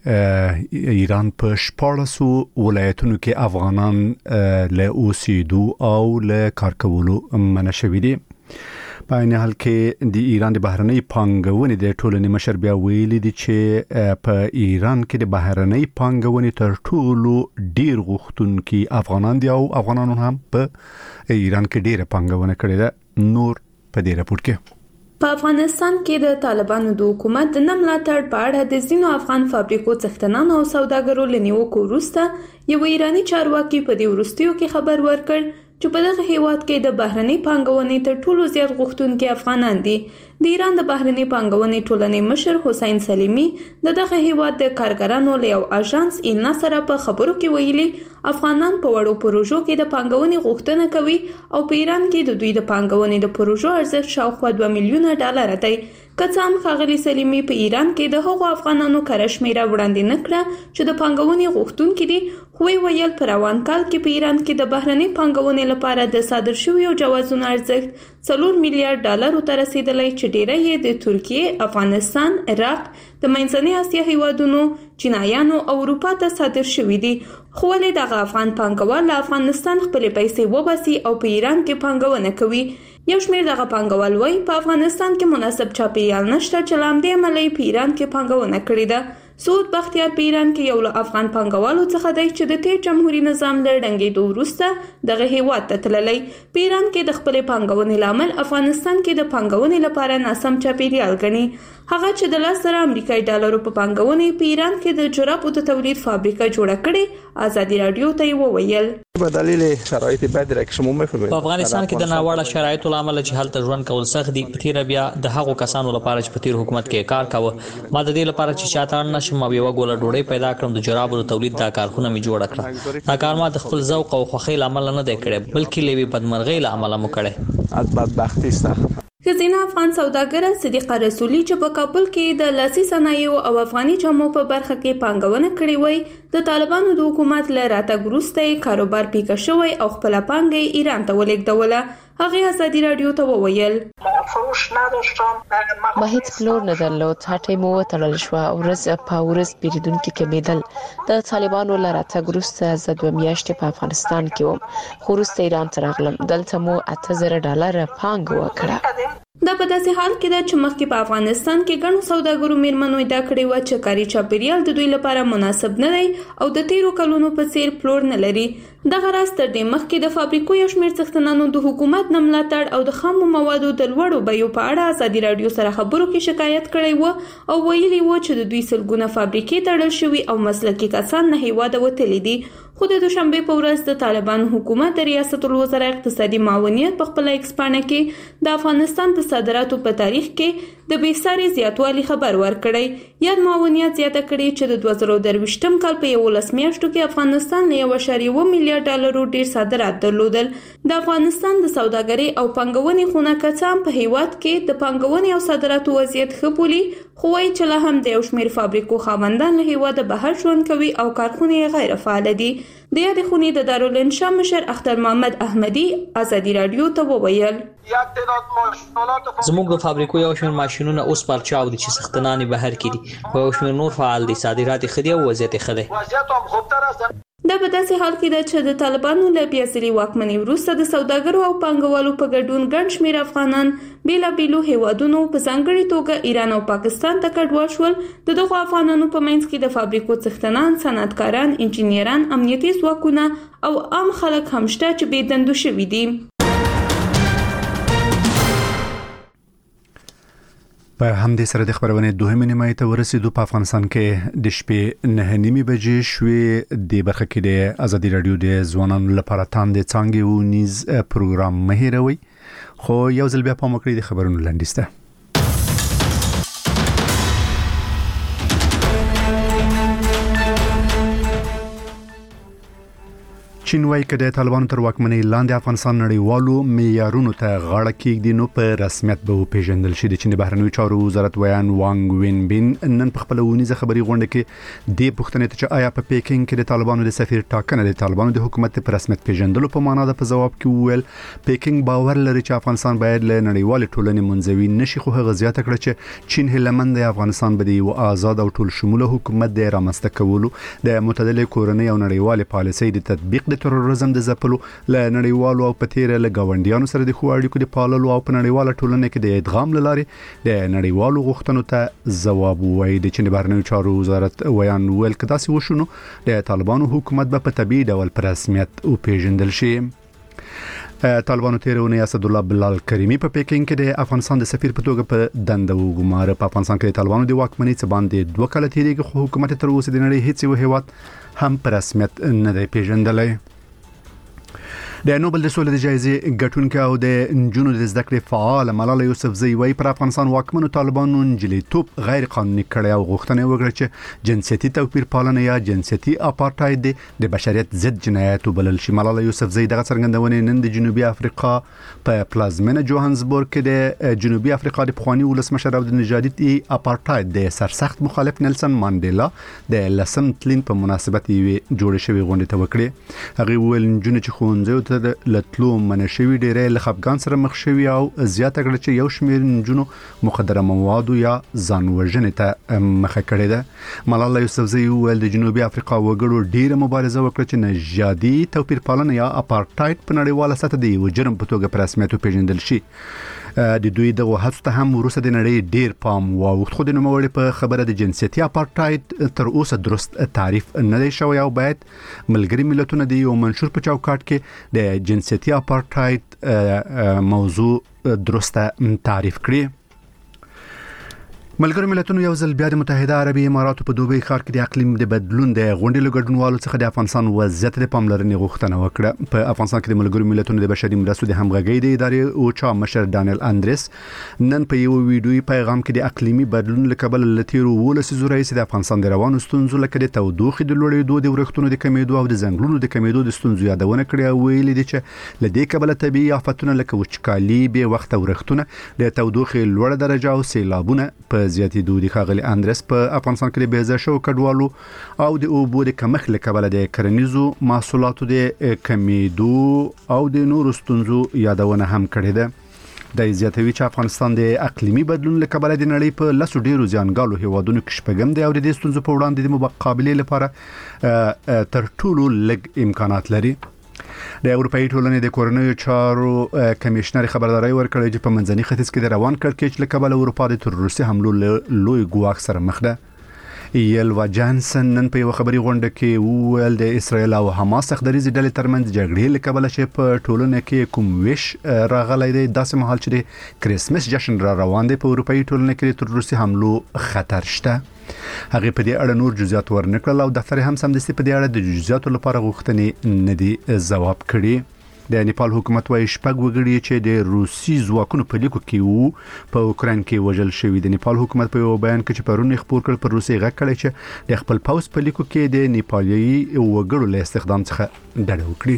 د ایران په شپاړسو ولایتونو کې افغانان له اوسېدو او له کار کولو منع شوي دي. په عین حال کې د ایران د بهرنۍ پانګونې د ټولنې مشر بیا ویلي دي چې په ایران کې د بهرنۍ پانګونې تر ټولو ډیر غوښتونکي افغانان دي او افغانانو هم په ایران کې ډیره پانګونه کړې ده. نور په دې راپور کې په افغانستان کې د طالبانو د حکومت د نه ملاتړ په اړه د ځینو افغان فابریکو څښتنانو او سوداګرو له نیوکو وروسته یو ایرانی چارواکي په دې وروستیو کې خبر ورکړ چې په دغه هیواد کې د بهرنۍ پانګونې تر ټولو زیات غوښتونکي افغانان دي. د ایران د بهرنۍ پانګونې ټولنې مشر حسین سلیمی د دغه هیواد د کارګرانو له یو اژانس ایلنا سره په خبرو کې ویلي افغانان په وړو پروژو کې د پانګونې غوښتنه کوي او په ایران کې د دوی د پانګونې د پروژو ارزښت شاوخوا دوه میلیونه ډالر دی. که څه هم ښاغلي سلیمي په ایران کې د هغو افغانانو کره شمیره وړاندې نه کړه چې د پانګونې غوښتونکي دي، خو یې ویل په روان کال کې په ایران کې د بهرنۍ پانګونې لپاره د صادر شویو جوازونو ارزښت څلور میلیارډ ډالرو ته رسیدلی چې ډیری یې د ترکیې، افغانستان، عراق، د منځنۍ اسیا هیوادونو، چینایانو او اروپا ته صادر شوي دي. خو ولې دغه افغان پانګوال له افغانستان خپلې پیسې وباسي او په ایران کې پانګونه کوي؟ یو شمېر دغه پانګوال وایي په افغانستان کې مناسب چاپیریال نشته چې له همدې امله یې په ایران کې پانګونه کړې ده. سعود بختیار په ایران کې یو له افغان پانګوالو څخه دی چې د تیر جمهوریت نظام له ړنګېدو وروسته دغه هیواد ته تللی. په ایران کې د خپلې پانګونې لامل افغانستان کې د پانګونې لپاره ناسم چاپیریال ګڼي. هغه چې د لس زره امریکایي ډالرو په پانګونې په ایران کې د جرابو د تولید فابریکه جوړه کړې، ازادي راډیو ته یې وویل په دلیل شرایط بد را که شما میفهمید په افغانستان کې د ناوړه شرایطو لامل چې هلته ژوند کول سخت دي. په تیر بیا د هغو کسانو لپاره چې په تیر حکومت کې کار کاوه، ما د دې لپاره چې چاته اړ نشم او یو ګوله ډوډۍ پیدا کړم د جرابو د تولید دا کارخونه می جوړه کړه. دا کار ما د خپل ذوق او خوښۍ لامل نه دی کړی، بلکې لوي بدمرغۍ لامل مو کړی. از بدبختی است. ښځینه افغان سوداګره صدیقه رسولي چې په کابل کې د لاسي صنایعو او افغاني جامو په برخه کې پانګونه کړې وای، د طالبانو د حکومت له راتګ وروسته یې کاروبار پیکه شوی او خپله پانګه یې ایران ته ولېږدوله. هغې ازادي راډیو ته وویل ما هیڅ پلور نه درلود، هټۍ مو وتړل شوه او ورځ په ورځ پیرودونکي کمېدل. د طالبانو له راتګ وروسته زه دوه میاشتې په افغانستان کې وم، خو وروسته ایران ته راغلم. دلته مو اته زره ډالره پانګه وکړه. دا په داسې حال کې ده چې مخکې په افغانستان کې ګڼو سوداګرو میرمنو ادعا کړې وه چې کاري چاپیریال د دوی لپاره مناسب نه دی او د تیرو کلونو په څیر پلور نه لري. دغه راز تر دې مخکې د فابریکو یو شمېر څښتنانو د حکومت نه ملاتړ او د خامو موادو د لوړو بیو په اړه ازادي راډیو سره خبرو کې شکایت کړی و او ویلي و چې د دوی سلګونه فابریکې تړل شوي او مسلکي کسان نه هیواده وتلي دي. خو د دوشنبې په ورځ د طالبانو حکومت د ریاست الوزرا اقتصادي معاونیت په خپله ایکس پاڼه کې د افغانستان د صادراتو په تاریخ کې د بېساري زیاتوالي خبر ورکړی. یاد معاونیت زیاته کړې چې د دوه زره درویشتم کال په یولس میاشتو کې افغانستان له یو اعشاریه اوه میلیارډ ډالرو ډیر صادرات درلودل. د افغانستان د سوداګرۍ او پانګونې خونه که څه هم په هیواد کې د پانګونې او صادراتو وضعیت ښه بولي، خو وایي چې لا هم د یو شمېر فابریکو خاوندان له هیواده بهر ژوند کوي او کارخونې یې غیر فعاله دي. د یادې خونې د دارالانشا مشر اختر محمد احمدي ازادي راډیو ته وویل زموږ د فابریکو یو شمېر ماشینونه اوس پارچاو دي چې څښتنان یې بهر کې دي، خو یو شمېر نور فعال دي. صادرات یې ښه دي او وضعیت یې ښه دی. دا په داسې حال کې ده چې د طالبانو له بیا ځلي واکمنۍ وروسته د سوداګرو او پانګوالو په ګډون ګڼ شمېر افغانان بېلابېلو هیوادونو په ځانګړې توګه ایران او پاکستان ته کډوال شول. د دغو افغانانو په منځ کې د فابریکو څښتنان، صنعتکاران، انجینران، امنیتي ځواکونه او عام خلک هم شته چې بې دندو شوي دي. په همدې سره د خبرونې دوهمې نیمایي ته ورسېدو. په افغانستان کې د شپې نه نیمې بجې شوې. د برخه کې د ازادي رادیو د ځوانانو لپاره تاندې څانګې ونیز پروګرام مه هېروئ. خو یو ځل بیا پام وکړئ د خبرونو لنډیز ته. چین وايي چې د طالبانو تر واکمنۍ لاندې افغانستان نړیوالو معیارونو ته غاړه کېږدي نو په رسمیت به وپېژندل شي. د چین د بهرنیو چارو وزارت ویان وانګ وین بین نن په خپل ونیزه خبري غونډه کې د پښتنې ته چې آیا په پیکینګ کې د طالبانو د سفیر ټاکنه د طالبانو د حکومت په رسمیت پیژندلو په معنا ده په جواب کې وویل پیکینګ باور لري چې افغانستان باید له نړیوال ټولنې منځوي نشي. خو هغه زیاته کړه چې چین هلمند د افغانستان به د یو آزاد او ټول شموله حکومت د رامنځته کولو د متعدل کورنۍ او نړیوال پالیسۍ د تطبیق د تروریزم د ځپلو له نړیوالو او پتیره له گاونډیانو سره د خو اړیکو د پاللو او په نړیواله ټولنه کې د ادغام لارې د نړیوالو غوښتنو ته ځواب وایي. د چین بهرنیو چارو وزارت ویان ویل کدا سي وشونو د طالبانو حکومت به په طبيعي ډول په رسمیت او پیژندل شي. طالبانو تیرونه اسد الله بلال کریمی په پیکینګ کې د افغانستان د سفیر په توګه په دنده وګماره. په افغانستان کې د طالبانو د واکمنۍ څخه باندې دوه کال تیریږي خو حکومت تر اوسه د نړۍ هیڅ یو هیواد هم په رسمیت نه دی پیژندلی. د نوبل د سولې د جایزې ګټونکې او د نجونو د زده کړې فعال ملاله یوسفزۍ وايي پر افغانستان واکمنو طالبانو نجلیتوب غیر قانوني کړی او غوښتنه وکړه چې جنسيتي توپیر پالنه یا جنسيتي اپارټاید د بشریت ضد جنایت وبلل شي. ملاله یوسفزۍ دغه څرګندونه نن د جنوبي افریقا په پلازمینه جوهانسبورګ کې د جنوبي افریقا د پخوانی ولسمشر او د نژادي اپارټاید د سرسخت مخالف نیلسن مانډیلا د لسم تلین په مناسبت یې جوړ شوی غونډه ته وکړه. هغه ویل نجونې چې ښوونځي لتلو منشوي ډېرې له خپګان سره مخ شوي او زیاته کړه چې یو شمېر نجونو مخدره موادو یا ځان وژنې ته مخه کړې ده. ملاله یوسفزۍ وویل د جنوبي افریقا وګړو ډېره مبارزه وکړه چې نژادي توپیر پالنه یا اپارټاید په نړیواله سطح د یو جرم په توګه په رسمیت وپېژندل شي. د دوی دغه هڅو ته هم وروسته د نړۍ ډېر پام واوښت. خو د نوموړي په خبره د جنسيتي اپارټاید تر اوسه درست تعریف نه دی شوی او باید ملګري ملتونه د یو منشور په چوکاټ کې د جنسيتي اپارټاید موضوع درسته تعریف کړي. ملګرو ملتونو یو ځل بیا د متحده عربي اماراتو په دوبۍ ښار کې د اقلیم د بدلون د غونډې له ګډونوالو څخه د افغانستان وضعیت د پاملرنې غوښتنه وکړه. په افغانستان کې د ملګرو ملتونو د بشري مرستو د همغږۍ د ادارې او چا مشر ډانیل اندریس نن په یو ویډیوي پیغام کې د اقلیمي بدلون له کبل لتیرو ولسیزو رئیس د افغانستان د روانو ستونزو لکه د تودوخې د لوړېدو د ورښتونو د کمیدو او د ځنګلونو د کمیدو د ستونزو یادونه کړې او ویلي دي چې له دې کبل طبيعي آفتونه لکه وچکالي به وخت ورښتونه د تودوخې لوړه درجه او سیلابونه په زیاتېدو دي. غلی اندرس په افغانستان کې د بیزه شو کډوالو او د اوبو د کمښت له کبله د کرنیزو محصولاتو د کمیدو او د نورو ستونزو یادونه هم کړې ده. د زیاتوي چې افغانستان د اقلیمي بدلون له کبله د نړۍ په لسو ډیرو ځانګالو هیوادونو کې شپږم دی او د دې ستونزو په وړاندې د مقابلې لپاره تر ټولو لږ امکانات لري. د اروپאי ټولنې د کورنیو چارو کمشنر خبرداري ورکړه چې په منځني ختیځ کې د روان کړکېچ له کبله اروپا د تروریستي حملو لوی ګواښ سره مخ ده. یلوا جانسن نن په یو خبري غونډه کې وویل د اسرایل او حماس څخدريزي ډلې ترمنځ جګړې له کبله چې په ټولنه کې کوم ویش راغلی دی داسې مهال چې د کریسمس جشن را روان دی په اروپאי ټولنه کې د تروریستي حملو خطر شته. هغه په دې اړه نور جزئیات ورنکړل او دفتر هم سمدستي په دې اړه د جزئیاتو لپاره غوښتنې نه دي ځواب کړي. د نیپال حکومت وايي شپږ وګړي چې د روسي ځواکونو په لیکو کې وو په اوکران کې وژل شوی. د نیپال حکومت په یو بیان کې چې پرون خبر کړ پر روسي غږ کړی چې د خپل پوز په لیکو کې د نیپالي وګړو له استخدام څخه ډډه وکړي.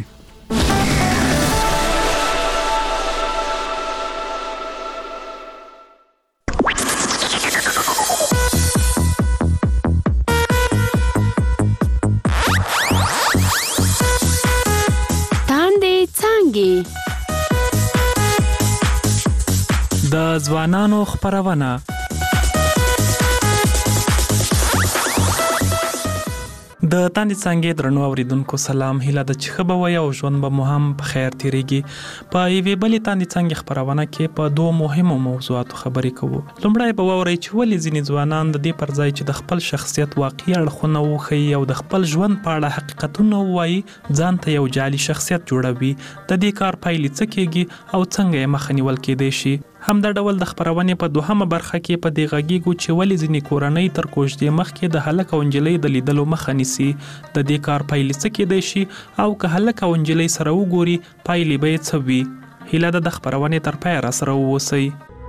د ځوانانو خبرونه د تاندې څنګه درنو اوریدونکو سلام هیله د چخبه وي او ژوند به مو هم په خیر تیریږي. په یوې بلې تاندې څنګه خبرونه کې په دوه مهمو موضوعاتو خبرې کوو. لومړی به واورئ چې ولې ځینې ځوانان د دې پر ځای چې د خپل شخصیت واقعي اړخونه وښیي او د خپل ژوند په اړه حقیقتونه ووایي ځان ته یو جعلي شخصیت جوړوي. د دې کار پایلې څه کیږي او څنګه یې مخه نیول کېدای شي. همدا ډول د خبرونې په دوهمه برخه کې په دې غږیږو چې ولې ځینې کورنۍ تر کوژدې مخکې د هلک او نجلۍ د لیدلو مخه نیسي. د دې کار پایلې څه کېدای شي او که هلک او نجلۍ سره وګوري پایلې به یې څه وي. هیله ده د خبرونې تر پایه راسره واوسئ.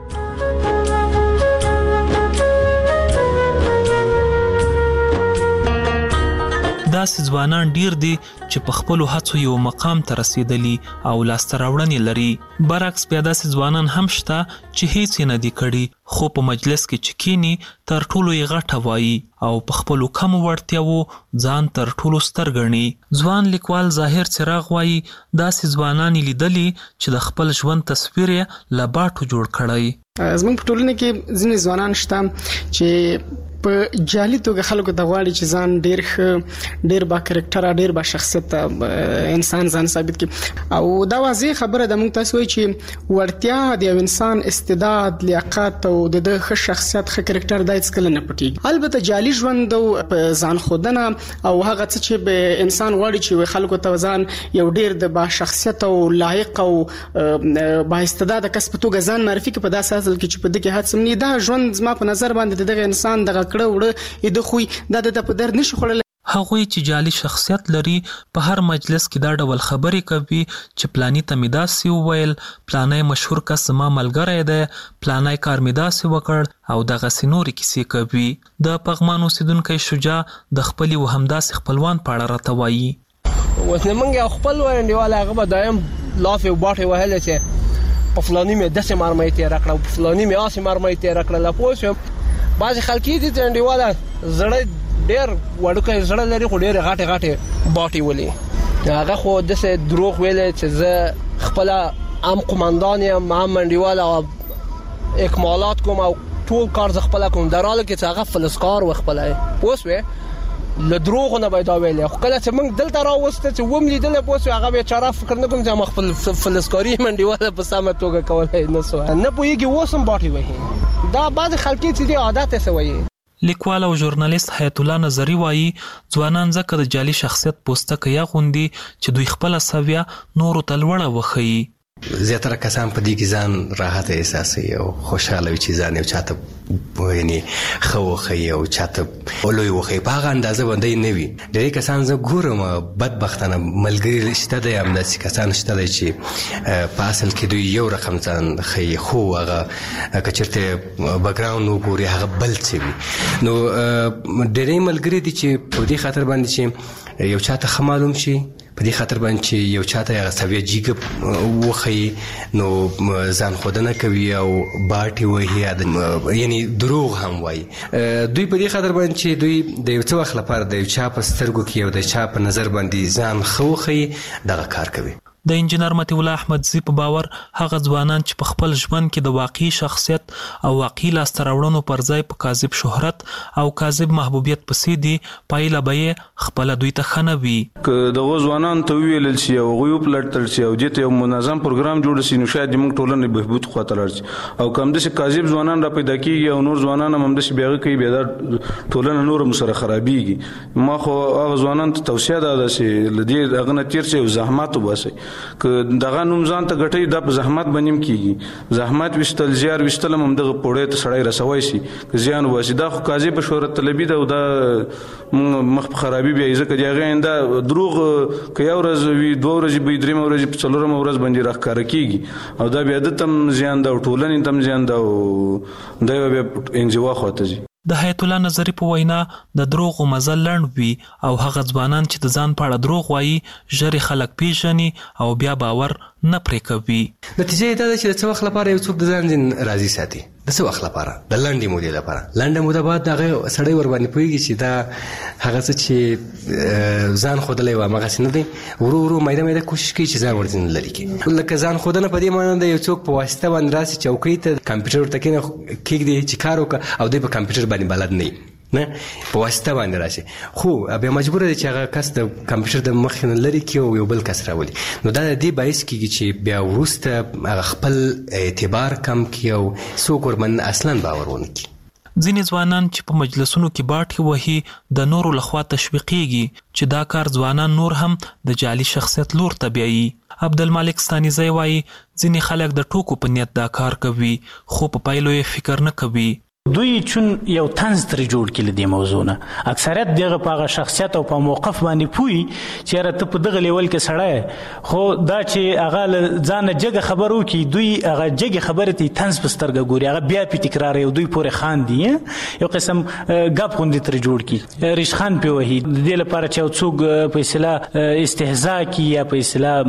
داسې ځوانان ډیر دي چې په خپلو هڅو یو مقام ته رسیدلی او لاسته راوړنې لري. برعکس بیا داسې ځوانان هم شته چې هیڅ یې نه دي کړي خو په مجلس کې چې کینی تر ټولو یې غټه وایي او په خپلو کمو وړتیاوو ځان تر ټولو ستر ګڼي. ځوان لیکوال ظاهر څراغ وایي داسې ځوانان لیدلي چې د خپل ژوند تصویر یې له باټو جوړ کړی. زموږ په ټولنه کې ځینې ځوانان شته چې په جعلي توګه خلکو ته غواړي چې ځان ډیر ښه ډیر با کرکټر ډیر با شخصیت انسان ځان ثابت کړي او دا واضح خبره ده. موږ تاسو وایي چې ورتیا د یو انسان استعداد لیاقت او د ښه شخصیت ښه کرکټر دای څه کله نه پټي. البته جعلي ژوند او ځان خودنه او هغه څه چې به انسان غواړي چې خلکو ته ځان یو ډیر د با شخصیت او لایق او با استعداد کس په توګه ځان معرفي کړي په داسې حال کې چې په دغه هڅه نه دا ژوند زما په نظر باندې دغه انسان دغه کړه وړه د خوې د د په در نشي خړل. هغوی چې جعلي شخصیت لري په هر مجلس کې دا ډول خبرې کوي چې پلانی ته مې داسې وویل، پلانی مشهور کس زما ملګری دی، پلانی کار مې داسې وکړ او دغسې نورې کیسې کوي. د پغمان اوسیدونکی شجاع د خپلې و همداسې خپلوان په اړه راته وایي. اوس نه موږ یو خپل ورنډیوال هغه به دایم لافې او باټې وهلې چې په فلاني مې داسې مرمۍ تېره کړه او په فلاني مې هسې مرمۍ تېره کړله. پوه شوم بعضې خلک دي چې انډیواله زړه ډېر وړوکی زړه لري خو ډېرې غټې غټې باټې ولي. هغه خو داسې دروغ ویلی چې زه خپله هم قمندان یم هم انډیواله او اکمالات کوم او ټول کار زه خپله کوم در حاله کې چې هغه فلسکار و خپله پوه شوې له دروغو نه به یې دا ویلی. خو کله چې موږ دلته راوسته چې وم لیدلی پوه شوې هغه بیچاره فکر نه کوم چې ما خپل فلسکاري یم انډیواله په سمه توګه کولی نه سوه نه پوهېږي اوس هم باټې وهي. دا بعضې خلکې چې دي عادت یې څه وایي. لیکوال او ژورنالیست حیات الله نظري وایي ځوانان ځکه د جعلي شخصیت پوستکی اغوندي چې دوی خپله سویه نورو ته لوړه وښیي. زیاتره کسان په دې کې ځان راحت احساسوي او خوشاله وي چې ځان یو چاته یعنې ښه وښیي او چاته لوی وښیي په هغه اندازه باندې نه وي. ډېری کسان زه ګورم بدبختانه ملګري شته دی همداسې کسان شته دی چې په اصل کې دوی یو رقم ځان ښیي خو هغه که چېرته بکګراونډ وګوري هغه بل څه وي. نو ډېری ملګري دي چې په دې خاطر باندې چې یو چاته ښه معلوم شي په دې خاطر باندې چې یو چاته هغه سویه جیګه وښیي نو ځان ښودنه کوي او باټې وهي یعنې دروغ هم وایي. دوی په دې خاطر باندې چې دوی د یو څه وخت لپاره د یو چا په سترګو کې او د چا په نظر باندې ځان ښه وښیي دغه کار کوي. د انجینر مطیع الله احمدزي په باور هغه ځوانان چې په خپل ژوند کې د واقعي شخصیت او واقعي لاسته راوړنو پر ځای په کاذب شهرت او کاذب محبوبیت پسې دي پایله به یې خپله دوی ته ښه نه وي. که دغو ځوانانو ته وویلل شي او هغوی وپلټل شي او دې ته یو منظم پروګرام جوړ شي نو شاید زموږ ټولنې بهبود خواته لاړ شي. او که همداسې کاذب ځوانان را پیدا کېږي او نور ځوانان هم همداسې بیا هغه کوي بیا دا ټولنه نور هم سره خرابېږي. ما خو هغه ځوانانو ته توصیه ده چې له دې هغه نه تېر شئ او زحمت وباسئ. که دغه نوم ځان ته ګټئ دا په زحمت باندې هم کېږي. زحمت ویستل زیار ویستل هم همدغه پوړۍ ته سړی رسوی شي که زیان وباسي. دا خو کاذبه شهرت طلبي ده او دا مخ په خرابي بیایي ځکه د هغې آینده دروغ که یو ورځ وي دوه ورځې به وي درېیمه ورځې په څلورمه ورځ باندې راښکاره کېږي او دا بیا ده ته هم زیان ده او ټولنې ته هم زیان ده او دا یوه بیا انزوا خواته ځي. د حیات الله نظري په وینا د دروغو مزل لنډ وي او هغه ځوانان چې د ځان په اړه دروغ وایي ژر خلک پیژني او بیا باور نه پرې کوي. نتیجه یې دا ده چې د څه وخت لپاره یو څوک د ځان ځین راضي ساتي د څه وخت لپاره د لنډې مودې لپاره. لنډه موده بعد د هغه سړی ورباندې پوهېږي چې دا هغه څه چې ځان ښودلی و همغسې نه دی. ورو ورو میده میده کوشش کوي چې ځان ورځینې لرې کړي. لکه ځان ښودنه په دې معنی ده یو څوک په واسطه باندې راسي چوکۍ ته کمپیوټر ورته کښېږدي چې کار وکړه او دی په کمپیوټر باندې بلد نه وي نه په واسطه باندې راشي خو بیا مجبور دی چې هغه کس د کمپیوټر د مخ نه لري کې او یو بل کس راولي نو دا د دې باعث کیږي چې بیا وروسته هغه خپل اعتبار کم کړي او څوک ورباندې اصلا باور ونه کړي. ځینې ځوانان چې په مجلسونو کې باټې وهي د نورو لخوا تشویقیږي چې دا کار ځوانان نور هم د جعلي شخصیت لور ته بیایي. عبدالمالک ستانیزی وایي ځینې خلک د ټوکو په نیت دا کار کوي خو په پایلو یې فکر نه کوي. دوی چون یو طنز ترې جوړ کړي دې موضوع نه اکثریت دغه په هغه شخصیت او په موقف باندې پوي چې را ته په دغه لیول کې سړی خو دا چې هغه ځان جګه خبر وکړي دوی هغه جګه خبره ته طنز په سترګه ګوري هغه بیا په تکرار یو دوی پورې خاندي یو قسم غپ غوندې ترې جوړ کړي ریشخان په وهي د دې لپاره چې څوک په اصطلاح استهزاء کوي یا په اصطلاح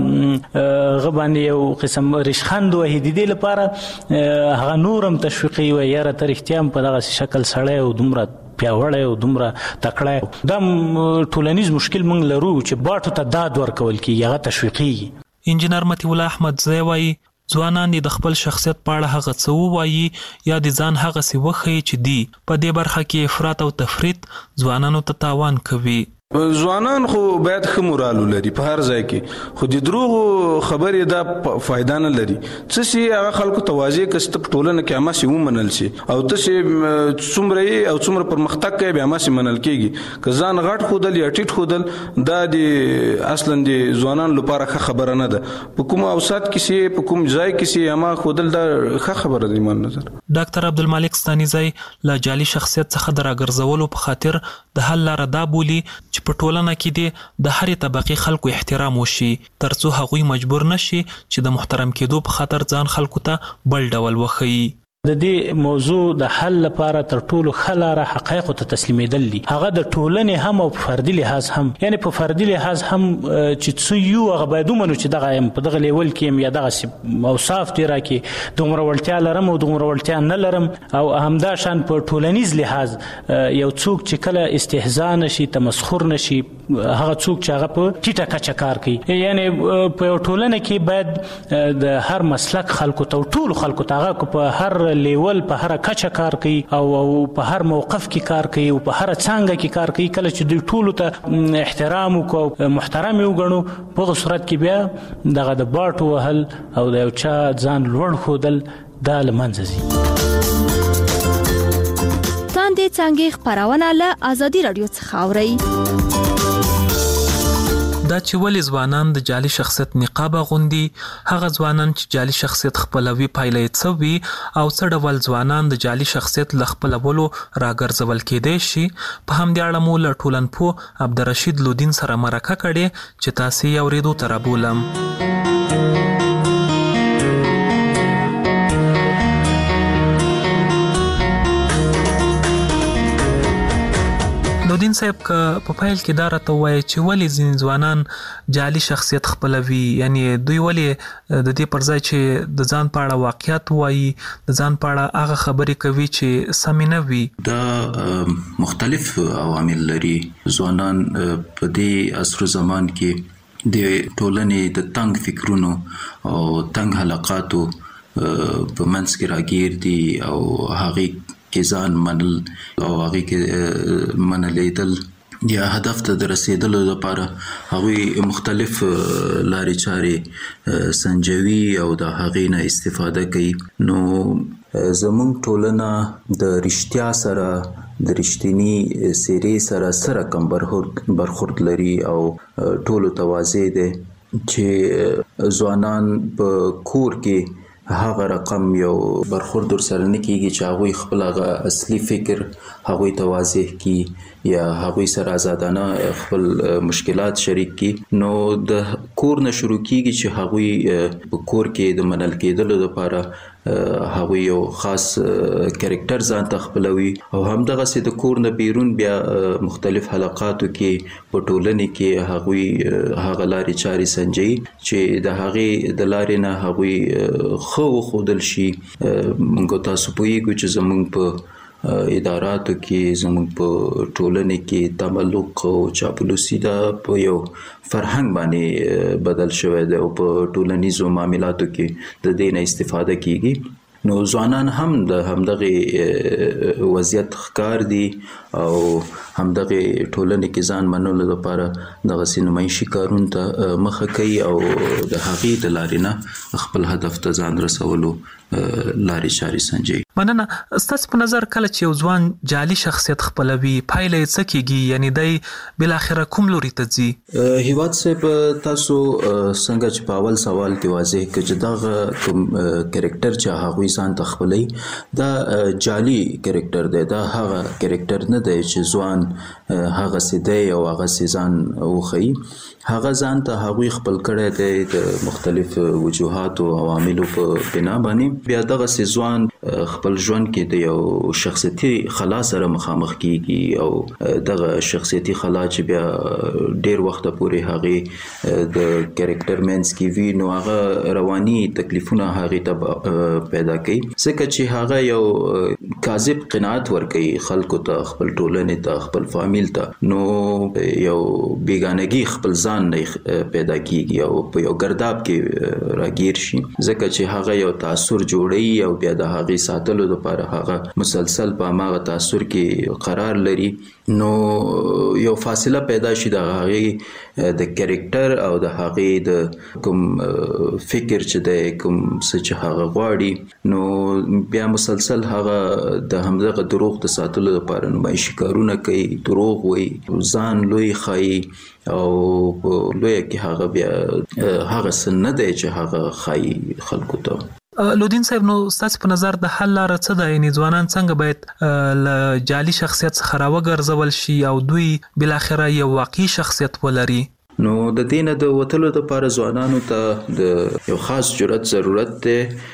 غبانې یو قسم ریشخان وهي د دې لپاره هغه نورم تشویقي وي یا تر اختیام په دغه شکل سړی او دومره پیاوړی او دومره تکړه دا ټولنیز مشکل موږ لرو چې باټو ته داد ورکول کېږي هغه تشویقي. انجینر مطیع الله احمدزی وایي ځوانان د خپل شخصیت په اړه هغه څه ووایي یا د ځان هغه څه وښیي چې دی په دې برخه کې افراط او تفریط ځوانانو ته تاوان کوي. ځوانان خو باید ښه مورال ولري په هر ځای کې خو د دروغو خبرې دا فایده نه لري څه چې هغه خلکو ته واضح کړي چې په ټولنه کې هماسې ومنل شي او ته چې څومره یې او څومره پرمختګ کوي بیا هماسې منل کېږي که ځان غټ ښودل یا ټیټ ښودل دا د اصلا د ځوانانو لپاره ښه خبره نه ده. په کوم اوسط کې چې په کوم ځای کې چې هما ښودل دا ښه خبره ده ایمان نظر. ډاکټر عبدالمالک ستانیزی له جعلي شخصیت څخه د راګرځولو په خاطر د حل لاره دا بولي چې په ټولنه کې د د هرې طبقې خلکو احترام وشي ترڅو هغوی مجبور نشي چې د محترم کېدو په خاطر ځان خلکو ته بل ډول وښیي. د دې موضوع د حل لپاره تر ټولو ښه لاره حقایقو ته تسلیمېدل دي هغه د ټولنې هم او په فردي لحاظ هم یعنې په فردي لحاظ هم چې څه یو هغه باید ومنو چې دغه یم په دغه لیول کې یم یا دغسې اوصاف دې راکړي دومره وړتیا لرم او دومره وړتیا نه لرم او همدا شان په ټولنیز لحاظ یو څوک چې کله استهزاء نشي تمسخر نشي هغه څوک چې هغه په ټیټه کچه کار کوي یعنې په یو ټولنه کې باید د هر مسلک خلکو ته ټولو خلکو ته هغه په هر لیول په هر کچه کار کوي او په هر موقف کې کار کوي او په هر څانګه کې کار کوي کله چې دوی ټولو ته احترام او محترم وګڼو په هغه صورت کې بیا دغه د باټو وهل او د یو چا ځان لوړ ښودل دا له منځه ځي. تاندې څانګې خپرونه له ازادي راډیو څخه اورئ. دا چې ولې ځوانان د جعلي شخصیت نقاب اغوندي هغه ځوانان چې جعلي شخصیت خپلوي پایله یې څه وي او څه ډول ځوانان د جعلي شخصیت له خپلولو راګرځول کېدای شي په همدې اړه مو له ټولنپوه عبدالرشید لودین سره مرکه کړې چې تاسې یې اورېدو ته رابولم. لودین صاحب که په پیل کې دا راته ووایي چې ولې ځینې ځوانان جعلي شخصیت خپلوي یعنی دوی ولې د دې پر ځای چې د ځان په اړه واقعیت وایي د ځان په اړه هغه خبرې کوي چې سمې نه وي. دا مختلف عوامل لري. ځوانان په دې عصر زمان کې د ټولنې د تنګ فکرونو او تنګ حلقاتو په منځ کې راګیر دي او هغې کې ځان منل او هغې کې منلیدل یا هدف ته د رسیدلو لپاره هغوی مختلف لارې چارې سنجوي او د هغې نه استفاده کوي. نو زموږ ټولنه د رښتیا سره د رښتینی څېرې سره څه رقم برخورد لري او ټولو ته واضح دی چې ځوانان په کور کې هغه رقم یو برخورد ورسره نه کېږي چې هغوی خپل هغه اصلي فکر هغوی ته واضح کړي یا هغوی سره آزادانه خپل مشکلات شریک کړي. نو د کور نه شروع کېږي چې هغوی په کور کې د منل کېدلو لپاره هغوی یو خاص کرکټر ځان ته خپلوي او همدغسې د کور نه بیرون بیا مختلف حلقاتو کې په ټولنې کې هغوی هغه لارې چارې سنجوي چې د هغې د لارې نه هغوی ښه وښودل شي. موږ تاسو پوهیږو چې زموږ په اداراتو کې زموږ په ټولنې کې تملق او چاپلوسي دا په یو فرهنګ باندې بدل شوی دی او په ټولنیزو معاملاتو کې د دې نه استفاده کیږي. نو ځوانان هم د همدغه وضعیت ښکار دي او همدغه ټولنې کې ځان منلو لپاره دغه سینمایي کارونو ته مخه کوي او د هغې د لارې نه خپل هدف ته ځان رسولو لارې چارې سنجوي. مننه. ستاسو په نظر کله چې یو ځوان جعلي شخصیت خپلوي پایله یې څه کیږي؟ یعنی دی بالاخره کوم لوري ته ځي؟ هیواد صاحب تاسو څنګه چې په اول سوال کې واضح کړ چې دغه کوم کریکټر چې هغوی ځان ته خپلوي دا جعلي کریکټر دی، دا هغه کریکټر نه دی چې ځوان هغه سي دی او هغه سي ځان وښيي. هغه ځان ته هغوی خپل کړی دی د مختلف وجوهاتو او عواملو په بنا باندې. بیا دغه سي ځوان خپل ژوند کې د یو شخصیتي خلا سره مخامخ کیږي او دغه شخصیتي خلا چې بیا ډیر وخت پورې هغه د کریکټر مینس کې وی نو هغه رواني تکلیفونه هغه ته پیدا کوي، ځکه چې هغه یو کاذب قناعت ورکوي خلکو ته، خپل ټولنې ته، خپل فامیل ته. نو یو بیگانگی خپل ځان نه پیدا کیږي او په یو ګرداب کې راګیر شي، ځکه چې هغه یو تاثر جوړي او بیا د هغه ساتلو لپاره هغه مسلسل په هغه تاثر کې قرار لري. نو یو فاصله پیدا شي د هغه د کریکټر او د هغه د کوم فکر چې د کوم څه چې هغه غواړي، نو بیا مسلسل هغه د همدغه دروغ د ساتلو لپاره نمایشي کارونه کوي، دروغ وایي، ځان لوی ښایي او لوی کې هغه بیا هغه څه نه دی چې هغه ښایي خلکو ته. لودین صاحب، نو ستاسو په نظر د حل لاره څه ده؟ یعنی ځوانان څنګه باید له جعلي شخصیت څخه راوګرځول شي او دوی بالاخره یو واقعي شخصیت ولري؟ نو د دینه د وتلو لپاره ځوانانو ته د یو خاص جرأت ضرورت دی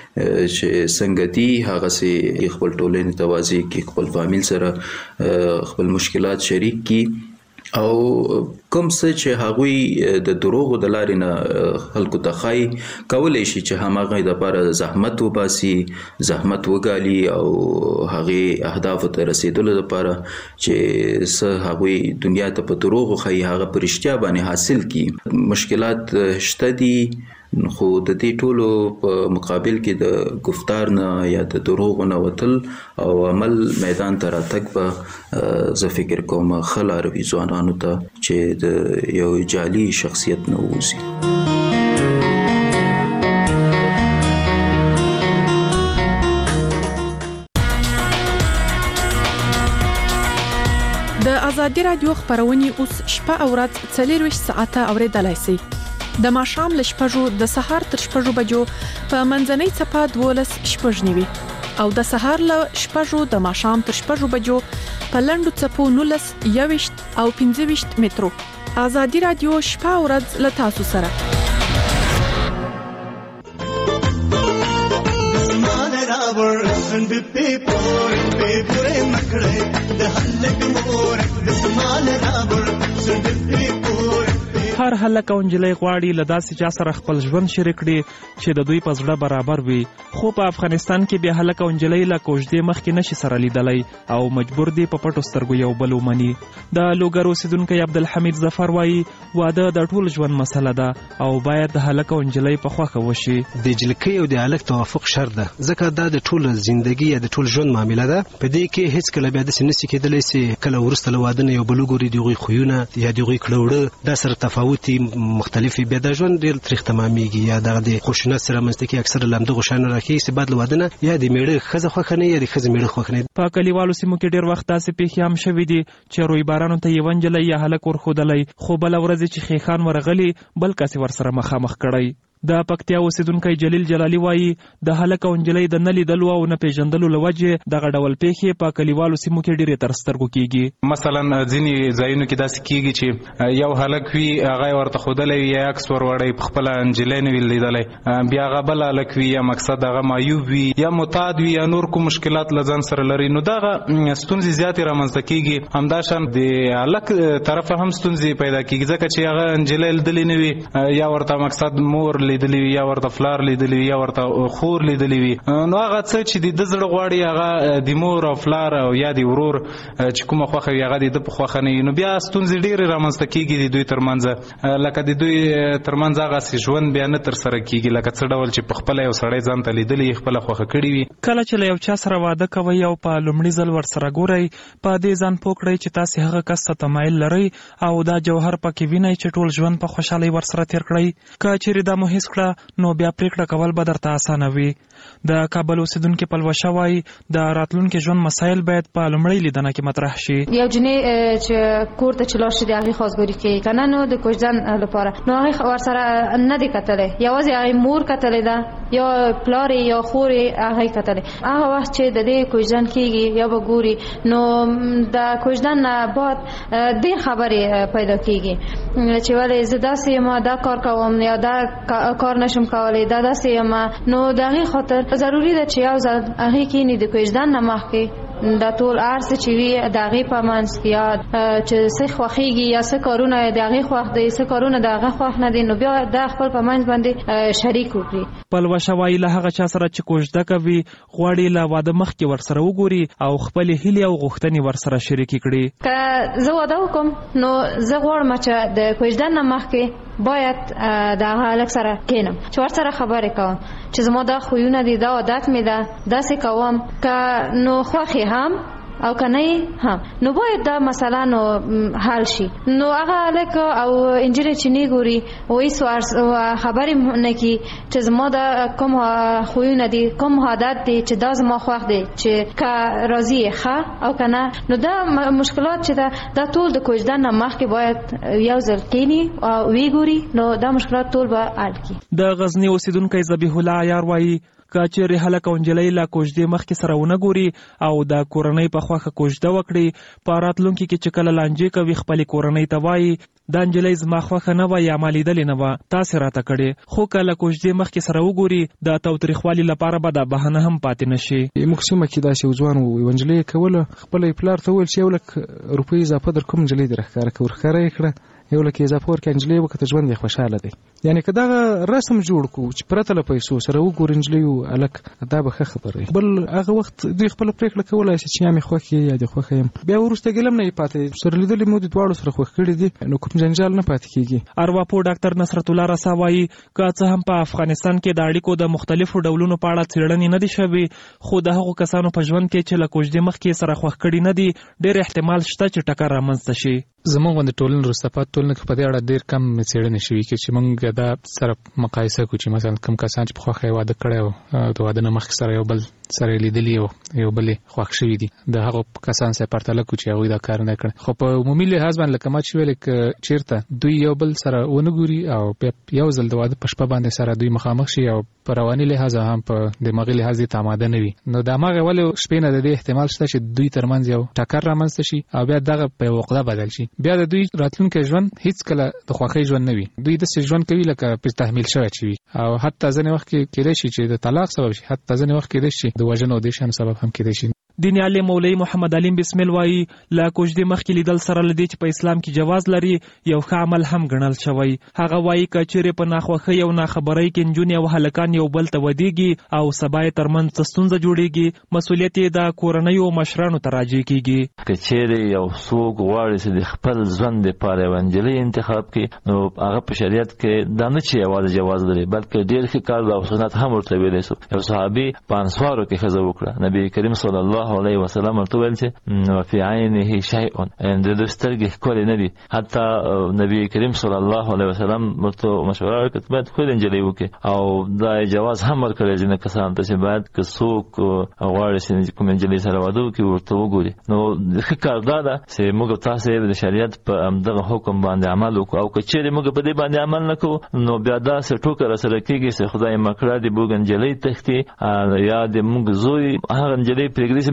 چې څنګه دی هغه سي خپل ټولنې ته واضح کی، خپل فامیل سره خپل مشکلات شریک کی او کوم څه چې هغوی د دروغو د لارې نه خلکو ته ښایي کولی شي چې هماغه دپاره زحمت وباسي، زحمت وګالي او هغې اهدافو ته رسیدلو لپاره چې څه هغوی دنیا ته په دروغو ښایي هغه په رښتیا باندې حاصل کړي. مشکلات شته دي، خو د دې ټولو په مقابل کې د گفتار نه یا د دروغو نه وتل او عمل میدان ته راتګ به زه فکر کوم ښه لاره وي ځوانانو ته چې د یو جعلي شخصیت نه ووځي. د ازادي رادیو خبرونه اوس شپه او ورځ څلور ساعته اوریدلای شئ. د ماښام ل شپږو د سهار تر شپږو بجو په منځنۍ چپه دولس شپږ نیوي او د سهار ل شپږو د ماښام تر شپږو بجو په لندو چپو نولس یويشت او پنځه ویشت مترو. ازادي رادیو شپه او ورځ ل تاسو سره. هر هلک او نجلۍ غواړي له داسې چا سره خپل ژوند شریک کړي چې د دوی په زړه برابر وي، خو په افغانستان کې بیا هلک او نجلۍ له کوژدې مخکې نشي سره لیدلی او مجبور دي په پټو سترګو یو بل ومني. د لوګر اوسیدونکی عبدالحمید ظفر وایي واده د ټول ژوند مسله ده او باید د هلک او نجلۍ په خوښه وشي. د جلکۍ او د هلک توافق شرط ده، ځکه دا د ټول ژوندګي یا د ټول ژوند معامله ده. په دې کې هیڅ کله بیا داسې نشي کېدلی چې کله وروسته له واده نه یو بل وګوري د هغوی خویونه یا د هغوی کړه وړه دا سره تفاوت مختلفي بیا د ژوند ډېر تریخ تمامېږي یا دغه د خشونت سره منځته کې اکثره له همدغو شیانو راکېږي چې بعد له واده نه یا د مېړه ښځه خوښه نه یا د ښځې مېړه خوښ نه. په کلیوالو سیمو کې ډېر وخت داسې پیښې هم شوي دي چې رویبارانو ته یوه نجلۍ یا هلک ورښودلی، خو بله ورځ چې خیخان ورغلي بل کس یې ورسره مخامخ کړی. د پکتیا اوسیدونکی جلیل جلالی وایي د هلک او نجلۍ د نه لیدلو او نه پیژندلو له وجې دغه ډول پیښې په کلیوالو سیمو کې ډېرې تر سترګو کېږي. مثلا ځینې ځایونو کې داسې کېږي چې یو هلک وي هغه یې ورته ښودلی وي یا عکس وروړی پخپله نجلۍ نه وي لیدلی، بیا هغه بل هلک وي یا مقصد هغه معیوب وي یا معتاد وي یا نور کوم مشکلات له ځان سره لري، نو دغه ستونزې زیاتې رامنځته کېږي. همداشان د هلک طرفه هم ستونزې پیدا کېږي ځکه چې هغه نجلۍ لیدلې نه وي یا ورته مقصد مور لیدلی وي یا ورته فلار لیدلی وي یا ورته خور لیدلی وي نو هغه څه چې د زړه غواړي هغه د مور او فلار او یا د ورور چې کومه خوخه وي هغه د په خوخه نه نو بیا ستونزې ډېرې رامنځته کیږي د دوی ترمنځ لکه د دوی ترمنځ هغه سي ژوند بیا نه تر سره کیږي لکه څه ډول چې په خپل یو سړی ځان ته لیدلی خپل خوخه کړی وي. کله چې له یو چا سره واده کوي او په لومړي ځل ورسره ګورئ په دې ځان پوه کړئ چې تاسې هغه کس ته تمایل لرئ او دا جوهر پکې وینئ چې ټول ژوند په خوشحالۍ ورسره تیر کړئ. که چیرې دا مو حس کړه نو بیا پریکړه کول به درته اسانه وي. د کابل اوسیدونکي پلوشه وایي د راتلونکي ژوند مسایل باید په لومړۍ لیدنه کې مطرح شي. یو جنې چې کور ته چې لاړ شي د هغې خواستګاري کوي که نه نو د کوژدن لپاره نو هغې ورسره نه دی کتلی یوازې هغې مور کتلی ده یا پلار یا خور هغې کتلی. هغه وخت چې د دې کوژدن کېږي یا به ګوري نو د کوژدن نه بعد ډېر خبرې پیدا کېږي چې ولې زه داسې یم دا کار کوم یا دا کار نشم کولی دا داسې یم نو د هغې خاطر ضروري ده چې یو ځل هغې کښېني د کوژدن نه مخکې دا ټول ارز چې وي د هغې په منځ کې یا چې څه خوښېږي یا څه کارونه د هغې خوښ دی څه کارونه د هغه خوښ نه دي نو بیا دا خپل په منځ باندې شریک وکړي. پلوشه وایي له هغه چا سره چې کوژده کوي غواړي له واده مخکې ورسره وګوري او خپلې هیلې او غوښتنې ورسره شریکې کړي. که زه واده وکړم نو زه غواړم چې د کوژدن نه مخکې باید د هغه هلک سره کښېنم چې ورسره خبرې کوم چې زما دا خویونه دي دا عادت مې ده داسې کوم که نو خوښ هم او کنه هم نو باید دا مثلا نو حل شي. نو هغه هلک او انجیل چې نه ګوري وایي خبرې نه کوي چې زما دا کوم خویونه دي کوم عادت دي چې دا زما خوښ دي چې که راضي یې ښه او کنه نو دا مشکلات چې دا دا ټول د کوژدن نه مخکې باید یو ځل کښېني او ویې ګوري نو دا مشکلات ټول به حل کړي. د غزني اوسیدونکی ذبیح الله عیار وایي که چیرې هلک او نجلۍ له کوژدې مخکې سره ونه ګوري او د کورنۍ په خوښه کوژده وکړي په راتلونکي کې چې کله لانجې کوي خپلې کورنۍ ته وایي دا نجلۍ زما خوښه نه وه یا ما لیدلې نه وه تاسې راته کړې خو که له کوژدې مخکې سره وګوري د تاوتریخوالي لپاره به دا بهانه هم پاتې نه شي. موږ سیمه کې داسې یو ځوان و یوه نجلۍ یې کوله خپله یې پلار ته وویل چې یو لک روپۍ اضافه در کوم نجلۍ دې راښکاره کړه ورښکاره یې کړه یو لک اضافه ورکړه نجلۍ وکړه ژوند یې خوشحاله دی. یعنې که دغه رسم جوړ کړو چې پرته له پیسو سره وګوري نجلۍ هلک دا به ښه خبره وي. بل هغه وخت دوی خپله پرېکړه کولی شي چې یا مې خوښ یې یا دې خوښه یم بیا وروسته ګیلم نه یې پاتې سره لیدلې مو د دواړو سره خوښ کړي دي نو کوم جنجال نه پاتې کېږي. ارواپوه ډاکټر نصرت الله رسا وایي که څه هم په افغانستان کې د اړیکو د مختلفو ډولونو په اړه څېړنې نه دي شوې خو د هغو کسانو په ژوند کې چې له کوژدې مخکې سره خوښ کړي نه دي ډېر احتمال شته چې ټکر رامنځته شي. زموږ غوندې ټولنې وروسته پاتې ټولنه کې په دې اړه ډېر کم څېړنې شوي چې موږ دا سره مقایسه کړو چې مثلا کوم کسان چې په خوښه یې واده کړی او د واده نه مخکې سره یو بل سره یې لیدلي او یو بل یې خوښ شوي دي د هغو کسان سره پرتله کړو چې هغوی دا کار نه کړی. خو په عمومي لحاظ باندې لکه ما چې ویلې که چېرته دوی یو بل سره ونه ګوري او بیا یو ځل د واده په شپه باندې سره دوی مخامخ شي او په رواني لحاظ هم په دماغي لحاظ دې ته آماده نه وي نو د هماغې ولې شپې نه د دې احتمال شته چې دوی ترمنځ یو ټکر رامنځته شي او بیا دغه په یوه عقده بدل شي. بیا د دوی راتلونکی ژوند هیڅ کله د خوښۍ ژوند نه وي. دوی داسې ژوند کوي لکه پرې تحمیل شوی چې وي او حتی ځینې وخت کې کېدای شي چې د طلاق سبب شي حتی ځینې وخت کېدای شي د وژنې او دې شیانو سبب هم کېدای شي. دیني عالم مولوي محمد علیم بسمل وایي له کوژدې مخکې لیدل سره له دې چې په اسلام کې جواز لري یو ښه عمل هم ګڼل شوی. هغه وایي که چیرې په ناخوښۍ او ناخبرۍ کې نجونې او هلکان یو بل ته ودېږي او سبا یې ترمنځ څه ستونزه جوړېږي مسؤلیت یې د کورنیو مشرانو ته راجع کېږي. که چیرې یو څوک غواړي چې د خپل ژوند دپاره یوه نجلۍ انتخاب کړي نو هغه په شریعت کې دا نه چې یوازې جواز لري بلکې ډېر ښه کار او سنت هم ورته ویلی شو. یو صحابي په انصارو کې ښځه وکړه نبي کریم صلی الله علیه وسلم ورته ویل چې وفي عینه شیء د دوی سترګې ښکلې نه دي. حتی نبي کریم صلی الله علیه وسلم ورته مشوره ورکړه چې باید ښکلې نجلۍ وکړي او دا جواز هم ورکړی ځینې کسانو ته چې باید که څوک غواړي چې کومې نجلۍ سره واده وکړي ورته وګوري. نو ښه کار دا ده چې موږ تاسې د شریعت په همدغه حکم باندې عمل وکړو او که چیرې موږ په دې باندې عمل نه کوو نو بیا داسې ټوکه راسره کېږي چې خدای مکړه د موږ نجلۍ تښتي یا د موږ زوی هغه نجلۍ پرېږدي چې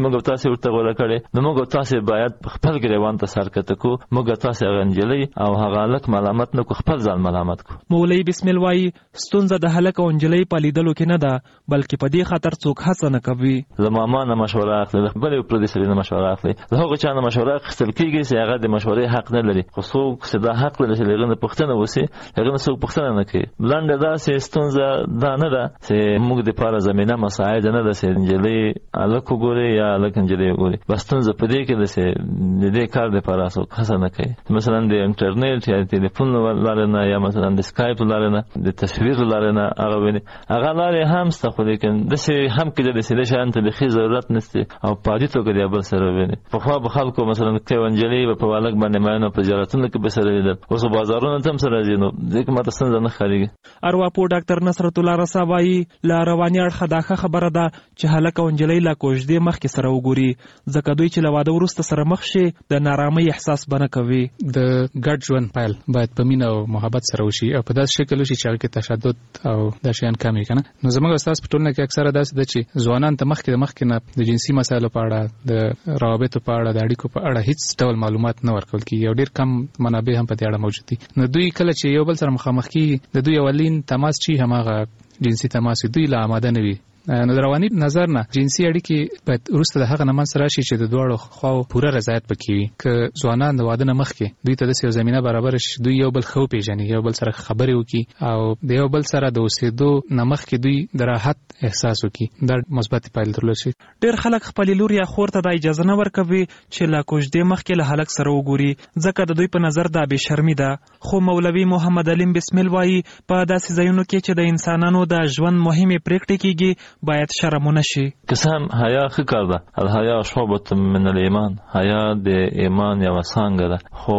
موږ تاسو ورته غوړه کړي نو موږ تاسو باید خپل ګریوان ته سر کته کو موږ تاسو غنجلي او هغه لک ملامت نه کو خپل ځان ملامت کو. مولوی بسم الله وايي ستونزه د هلک او انجلۍ په لیدلو کې نه ده بلکې په دې خاطر څوک هڅه نه کوي. زموږ نه مشوره اخلي بلې پر دې سره نه مشوره اخلي له هغه چا نه مشوره اخیستل کیږي چې هغه د مشورې حق نه لري خو څوک چې دا حق لري چې لغنه پښتنه وسی لغنه څوک پښتنه نه کوي. بلند دا چې ستونزه دا نه ده چې موږ د پاره زمينه مساعد نه ده چې انجلۍ الک وګوري یا الک انجلۍ وګوري بس ستونزه په دې کې ده چې د دې کار د پاره څوک هڅه نه کوي. مثلا د انټرنیټ یا ټلیفون لارنه یا مثلا د اسکایپ لارنه د تصویر لارنه هغه ویني هغه لارې هم ست خو لیکن د څه هم کې د څه شان ته د ضرورت نشته او پاتې توګه دی بل سره ویني په خوا به خلکو مثلا کې انجلۍ په والک باندې ماینه په جراتونه کې به سره لیدل اوس بازارونه تم سره دي نو ځکه ماته څنګه نه خاريږي. ارواپو ډاکټر نصرت الله رسا وايي لا رواني اړه داخه خبره ده چې هلک او انجلۍ لا کوژدې مخ کې سره وګوري ځکه دوی چې لواده ورسته سره مخ شي د نارامۍ احساس بنه کوي. د ګډ ژوند پایل باید په مینه او محبت سره وشي او په داسې شکل وشي چې هغه کې تشدد او د شیان کمی کنه. نو زموږ استاد په ټولنه کې اکثره داسې ده چې ځوانان ته مخکې د مخکې نه د جنسي مسایلو په اړه د روابطو په اړه د اړیکو په اړه هیڅ ډول معلومات نه ورکول کیږي او ډیر کم منابع هم په دې اړه موجود دي. نو دوی کله چې یو بل سره مخامخ کیږي د دوی اولین تماس چې هماغه جنسي تماس دوی لا آماده نه وي. نو رواني نظر نه جنسي اړیکې باید وروسته د هغه نه منځ راشي چې د دواړو خواو پوره رضایت پکې وي. که ځوانان د واده نه مخکې دوی ته داسې یو زمینه برابره شي دوی یو بل ښه وپېژني یو بل سره خبرې وکړي او د یو بل سره د اوسېدو نه مخکې دوی د راحت احساس وکړي دا مثبت پایلې درلود شي. ډېر خلک خپلې لور یا خور ته دا اجازه نه ورکوي چې لا کوژدې مخکې له هلک سره وګوري ځکه د دوی په نظر دا بېشرمي ده. خو مولوي محمد علیم بسم الله وايي په داسې ځایونو کې چې د انسانانو د ژوند مهمې پرېکړې کېږي باید شرم نشي. قسم حیا ښه کار ده الحیا شعبة من الایمان حیا د ایمان یو څنګه ده خو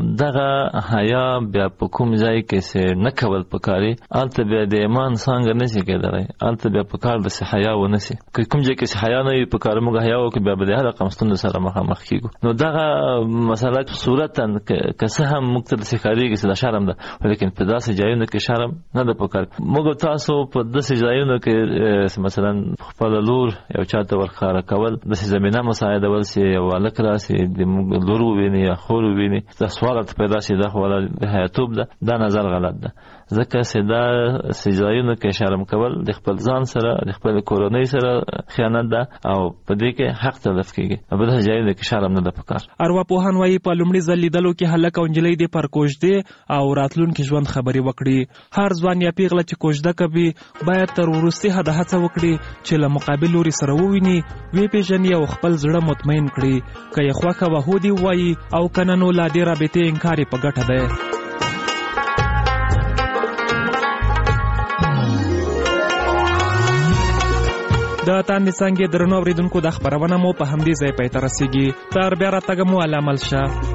دغه حیا بیا په کوم ځای کې چې نه کول پکاري الته بیا د ایمان څنګه نشي کېدلی الته بیا په کار د حیا و نشي کوم ځای کې حیا نه وي په کار موږ حیا وکړو بیا به د هر قمستون سره مخامخ کیږو. نو دغه مسله صورتا که څه هم مختلف ښکارېږي چې د شرم ده ولیکن په داسې ځایونو کې شرم نه ده پکار. موږ تاسو په داسې ځایونو کې مثلا خپل لور یو چاته ورخاره کول د زمينه مساعدول چې یو الک راسي د لور ویني یا خور ویني د سوال پیدا شي د خپل حیاتوب ده دا نظر غلط ده ځکه چې دا سجایونو کې شرم کول د خپل ځان سره د خپل کورنۍ سره خیانت ده او په دې کې حق تلف کیږي په دې ځای کې شرم نه ده پکار. ارواپوهان وايي په لومړي ځل لیدلو کې هلک او انجلۍ د پر کوژدې او راتلونکي ژوند خبرې وکړي. هر ځوان یا پیغله چې کوژده کوي باید تر وروستي حد هڅه وکړي چې له مقابل لوري سره وویني وی پیژني او خپل زړه مطمئن کړي که یې خوښه وه هودي ووایي او که نه نو لا دې رابطې انکار یې په ګټه دی. د تاندې څانګې درنو اورېدونکو دا خپرونه مو په همدې ځای پای ته رسېږي. تر بیا راتګه مو الله مل شه.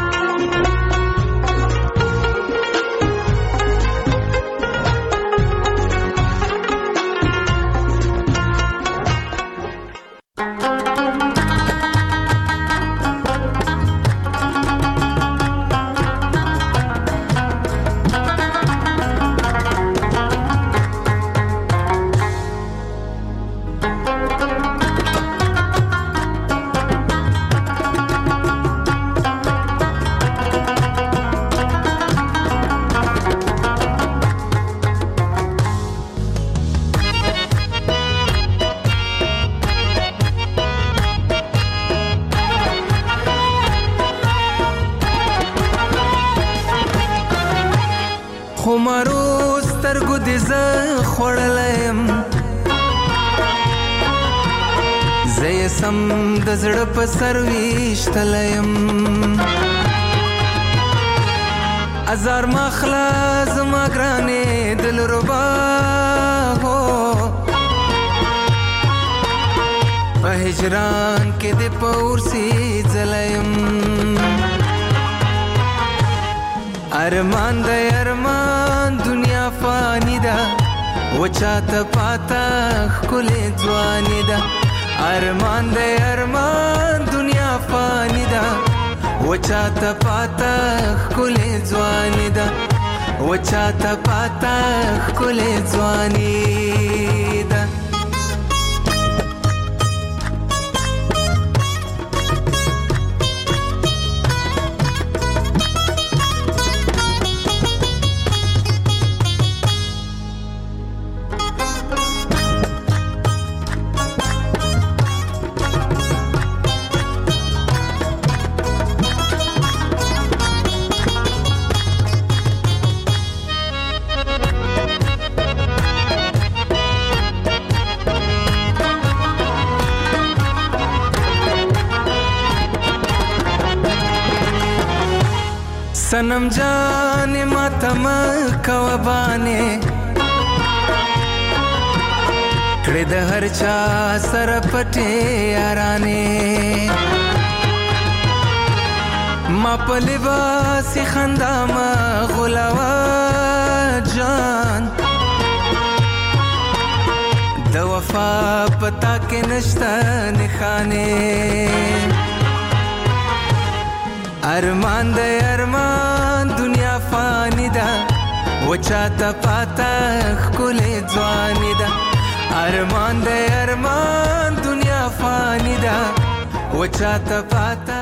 د زړه په سر ویشتلیم ازار مخلا زما ګرانې دلربا هو په هجران کې د پورسي ځلیم ارمان د ارمان دنیا فانی ده وچاته پاتا ښکلې ځواني ده ارمان د ارمان دنیا فانی ده وچاته پاتا ښکلې ځواني ده وچاته پاتا ښکلې ځواني ده सनम जाने मातम कवबाने کړه د هر چا سره پټه یارانه ما په لباس خندا ما غلاوا جان د وفا پتا کې نشته نخانه ارمان د ارمان دنیا فانی ده وچا ته پاتا خلې ځواني ده ارمان د ارمان دنیا فانی ده وچا ته پاتا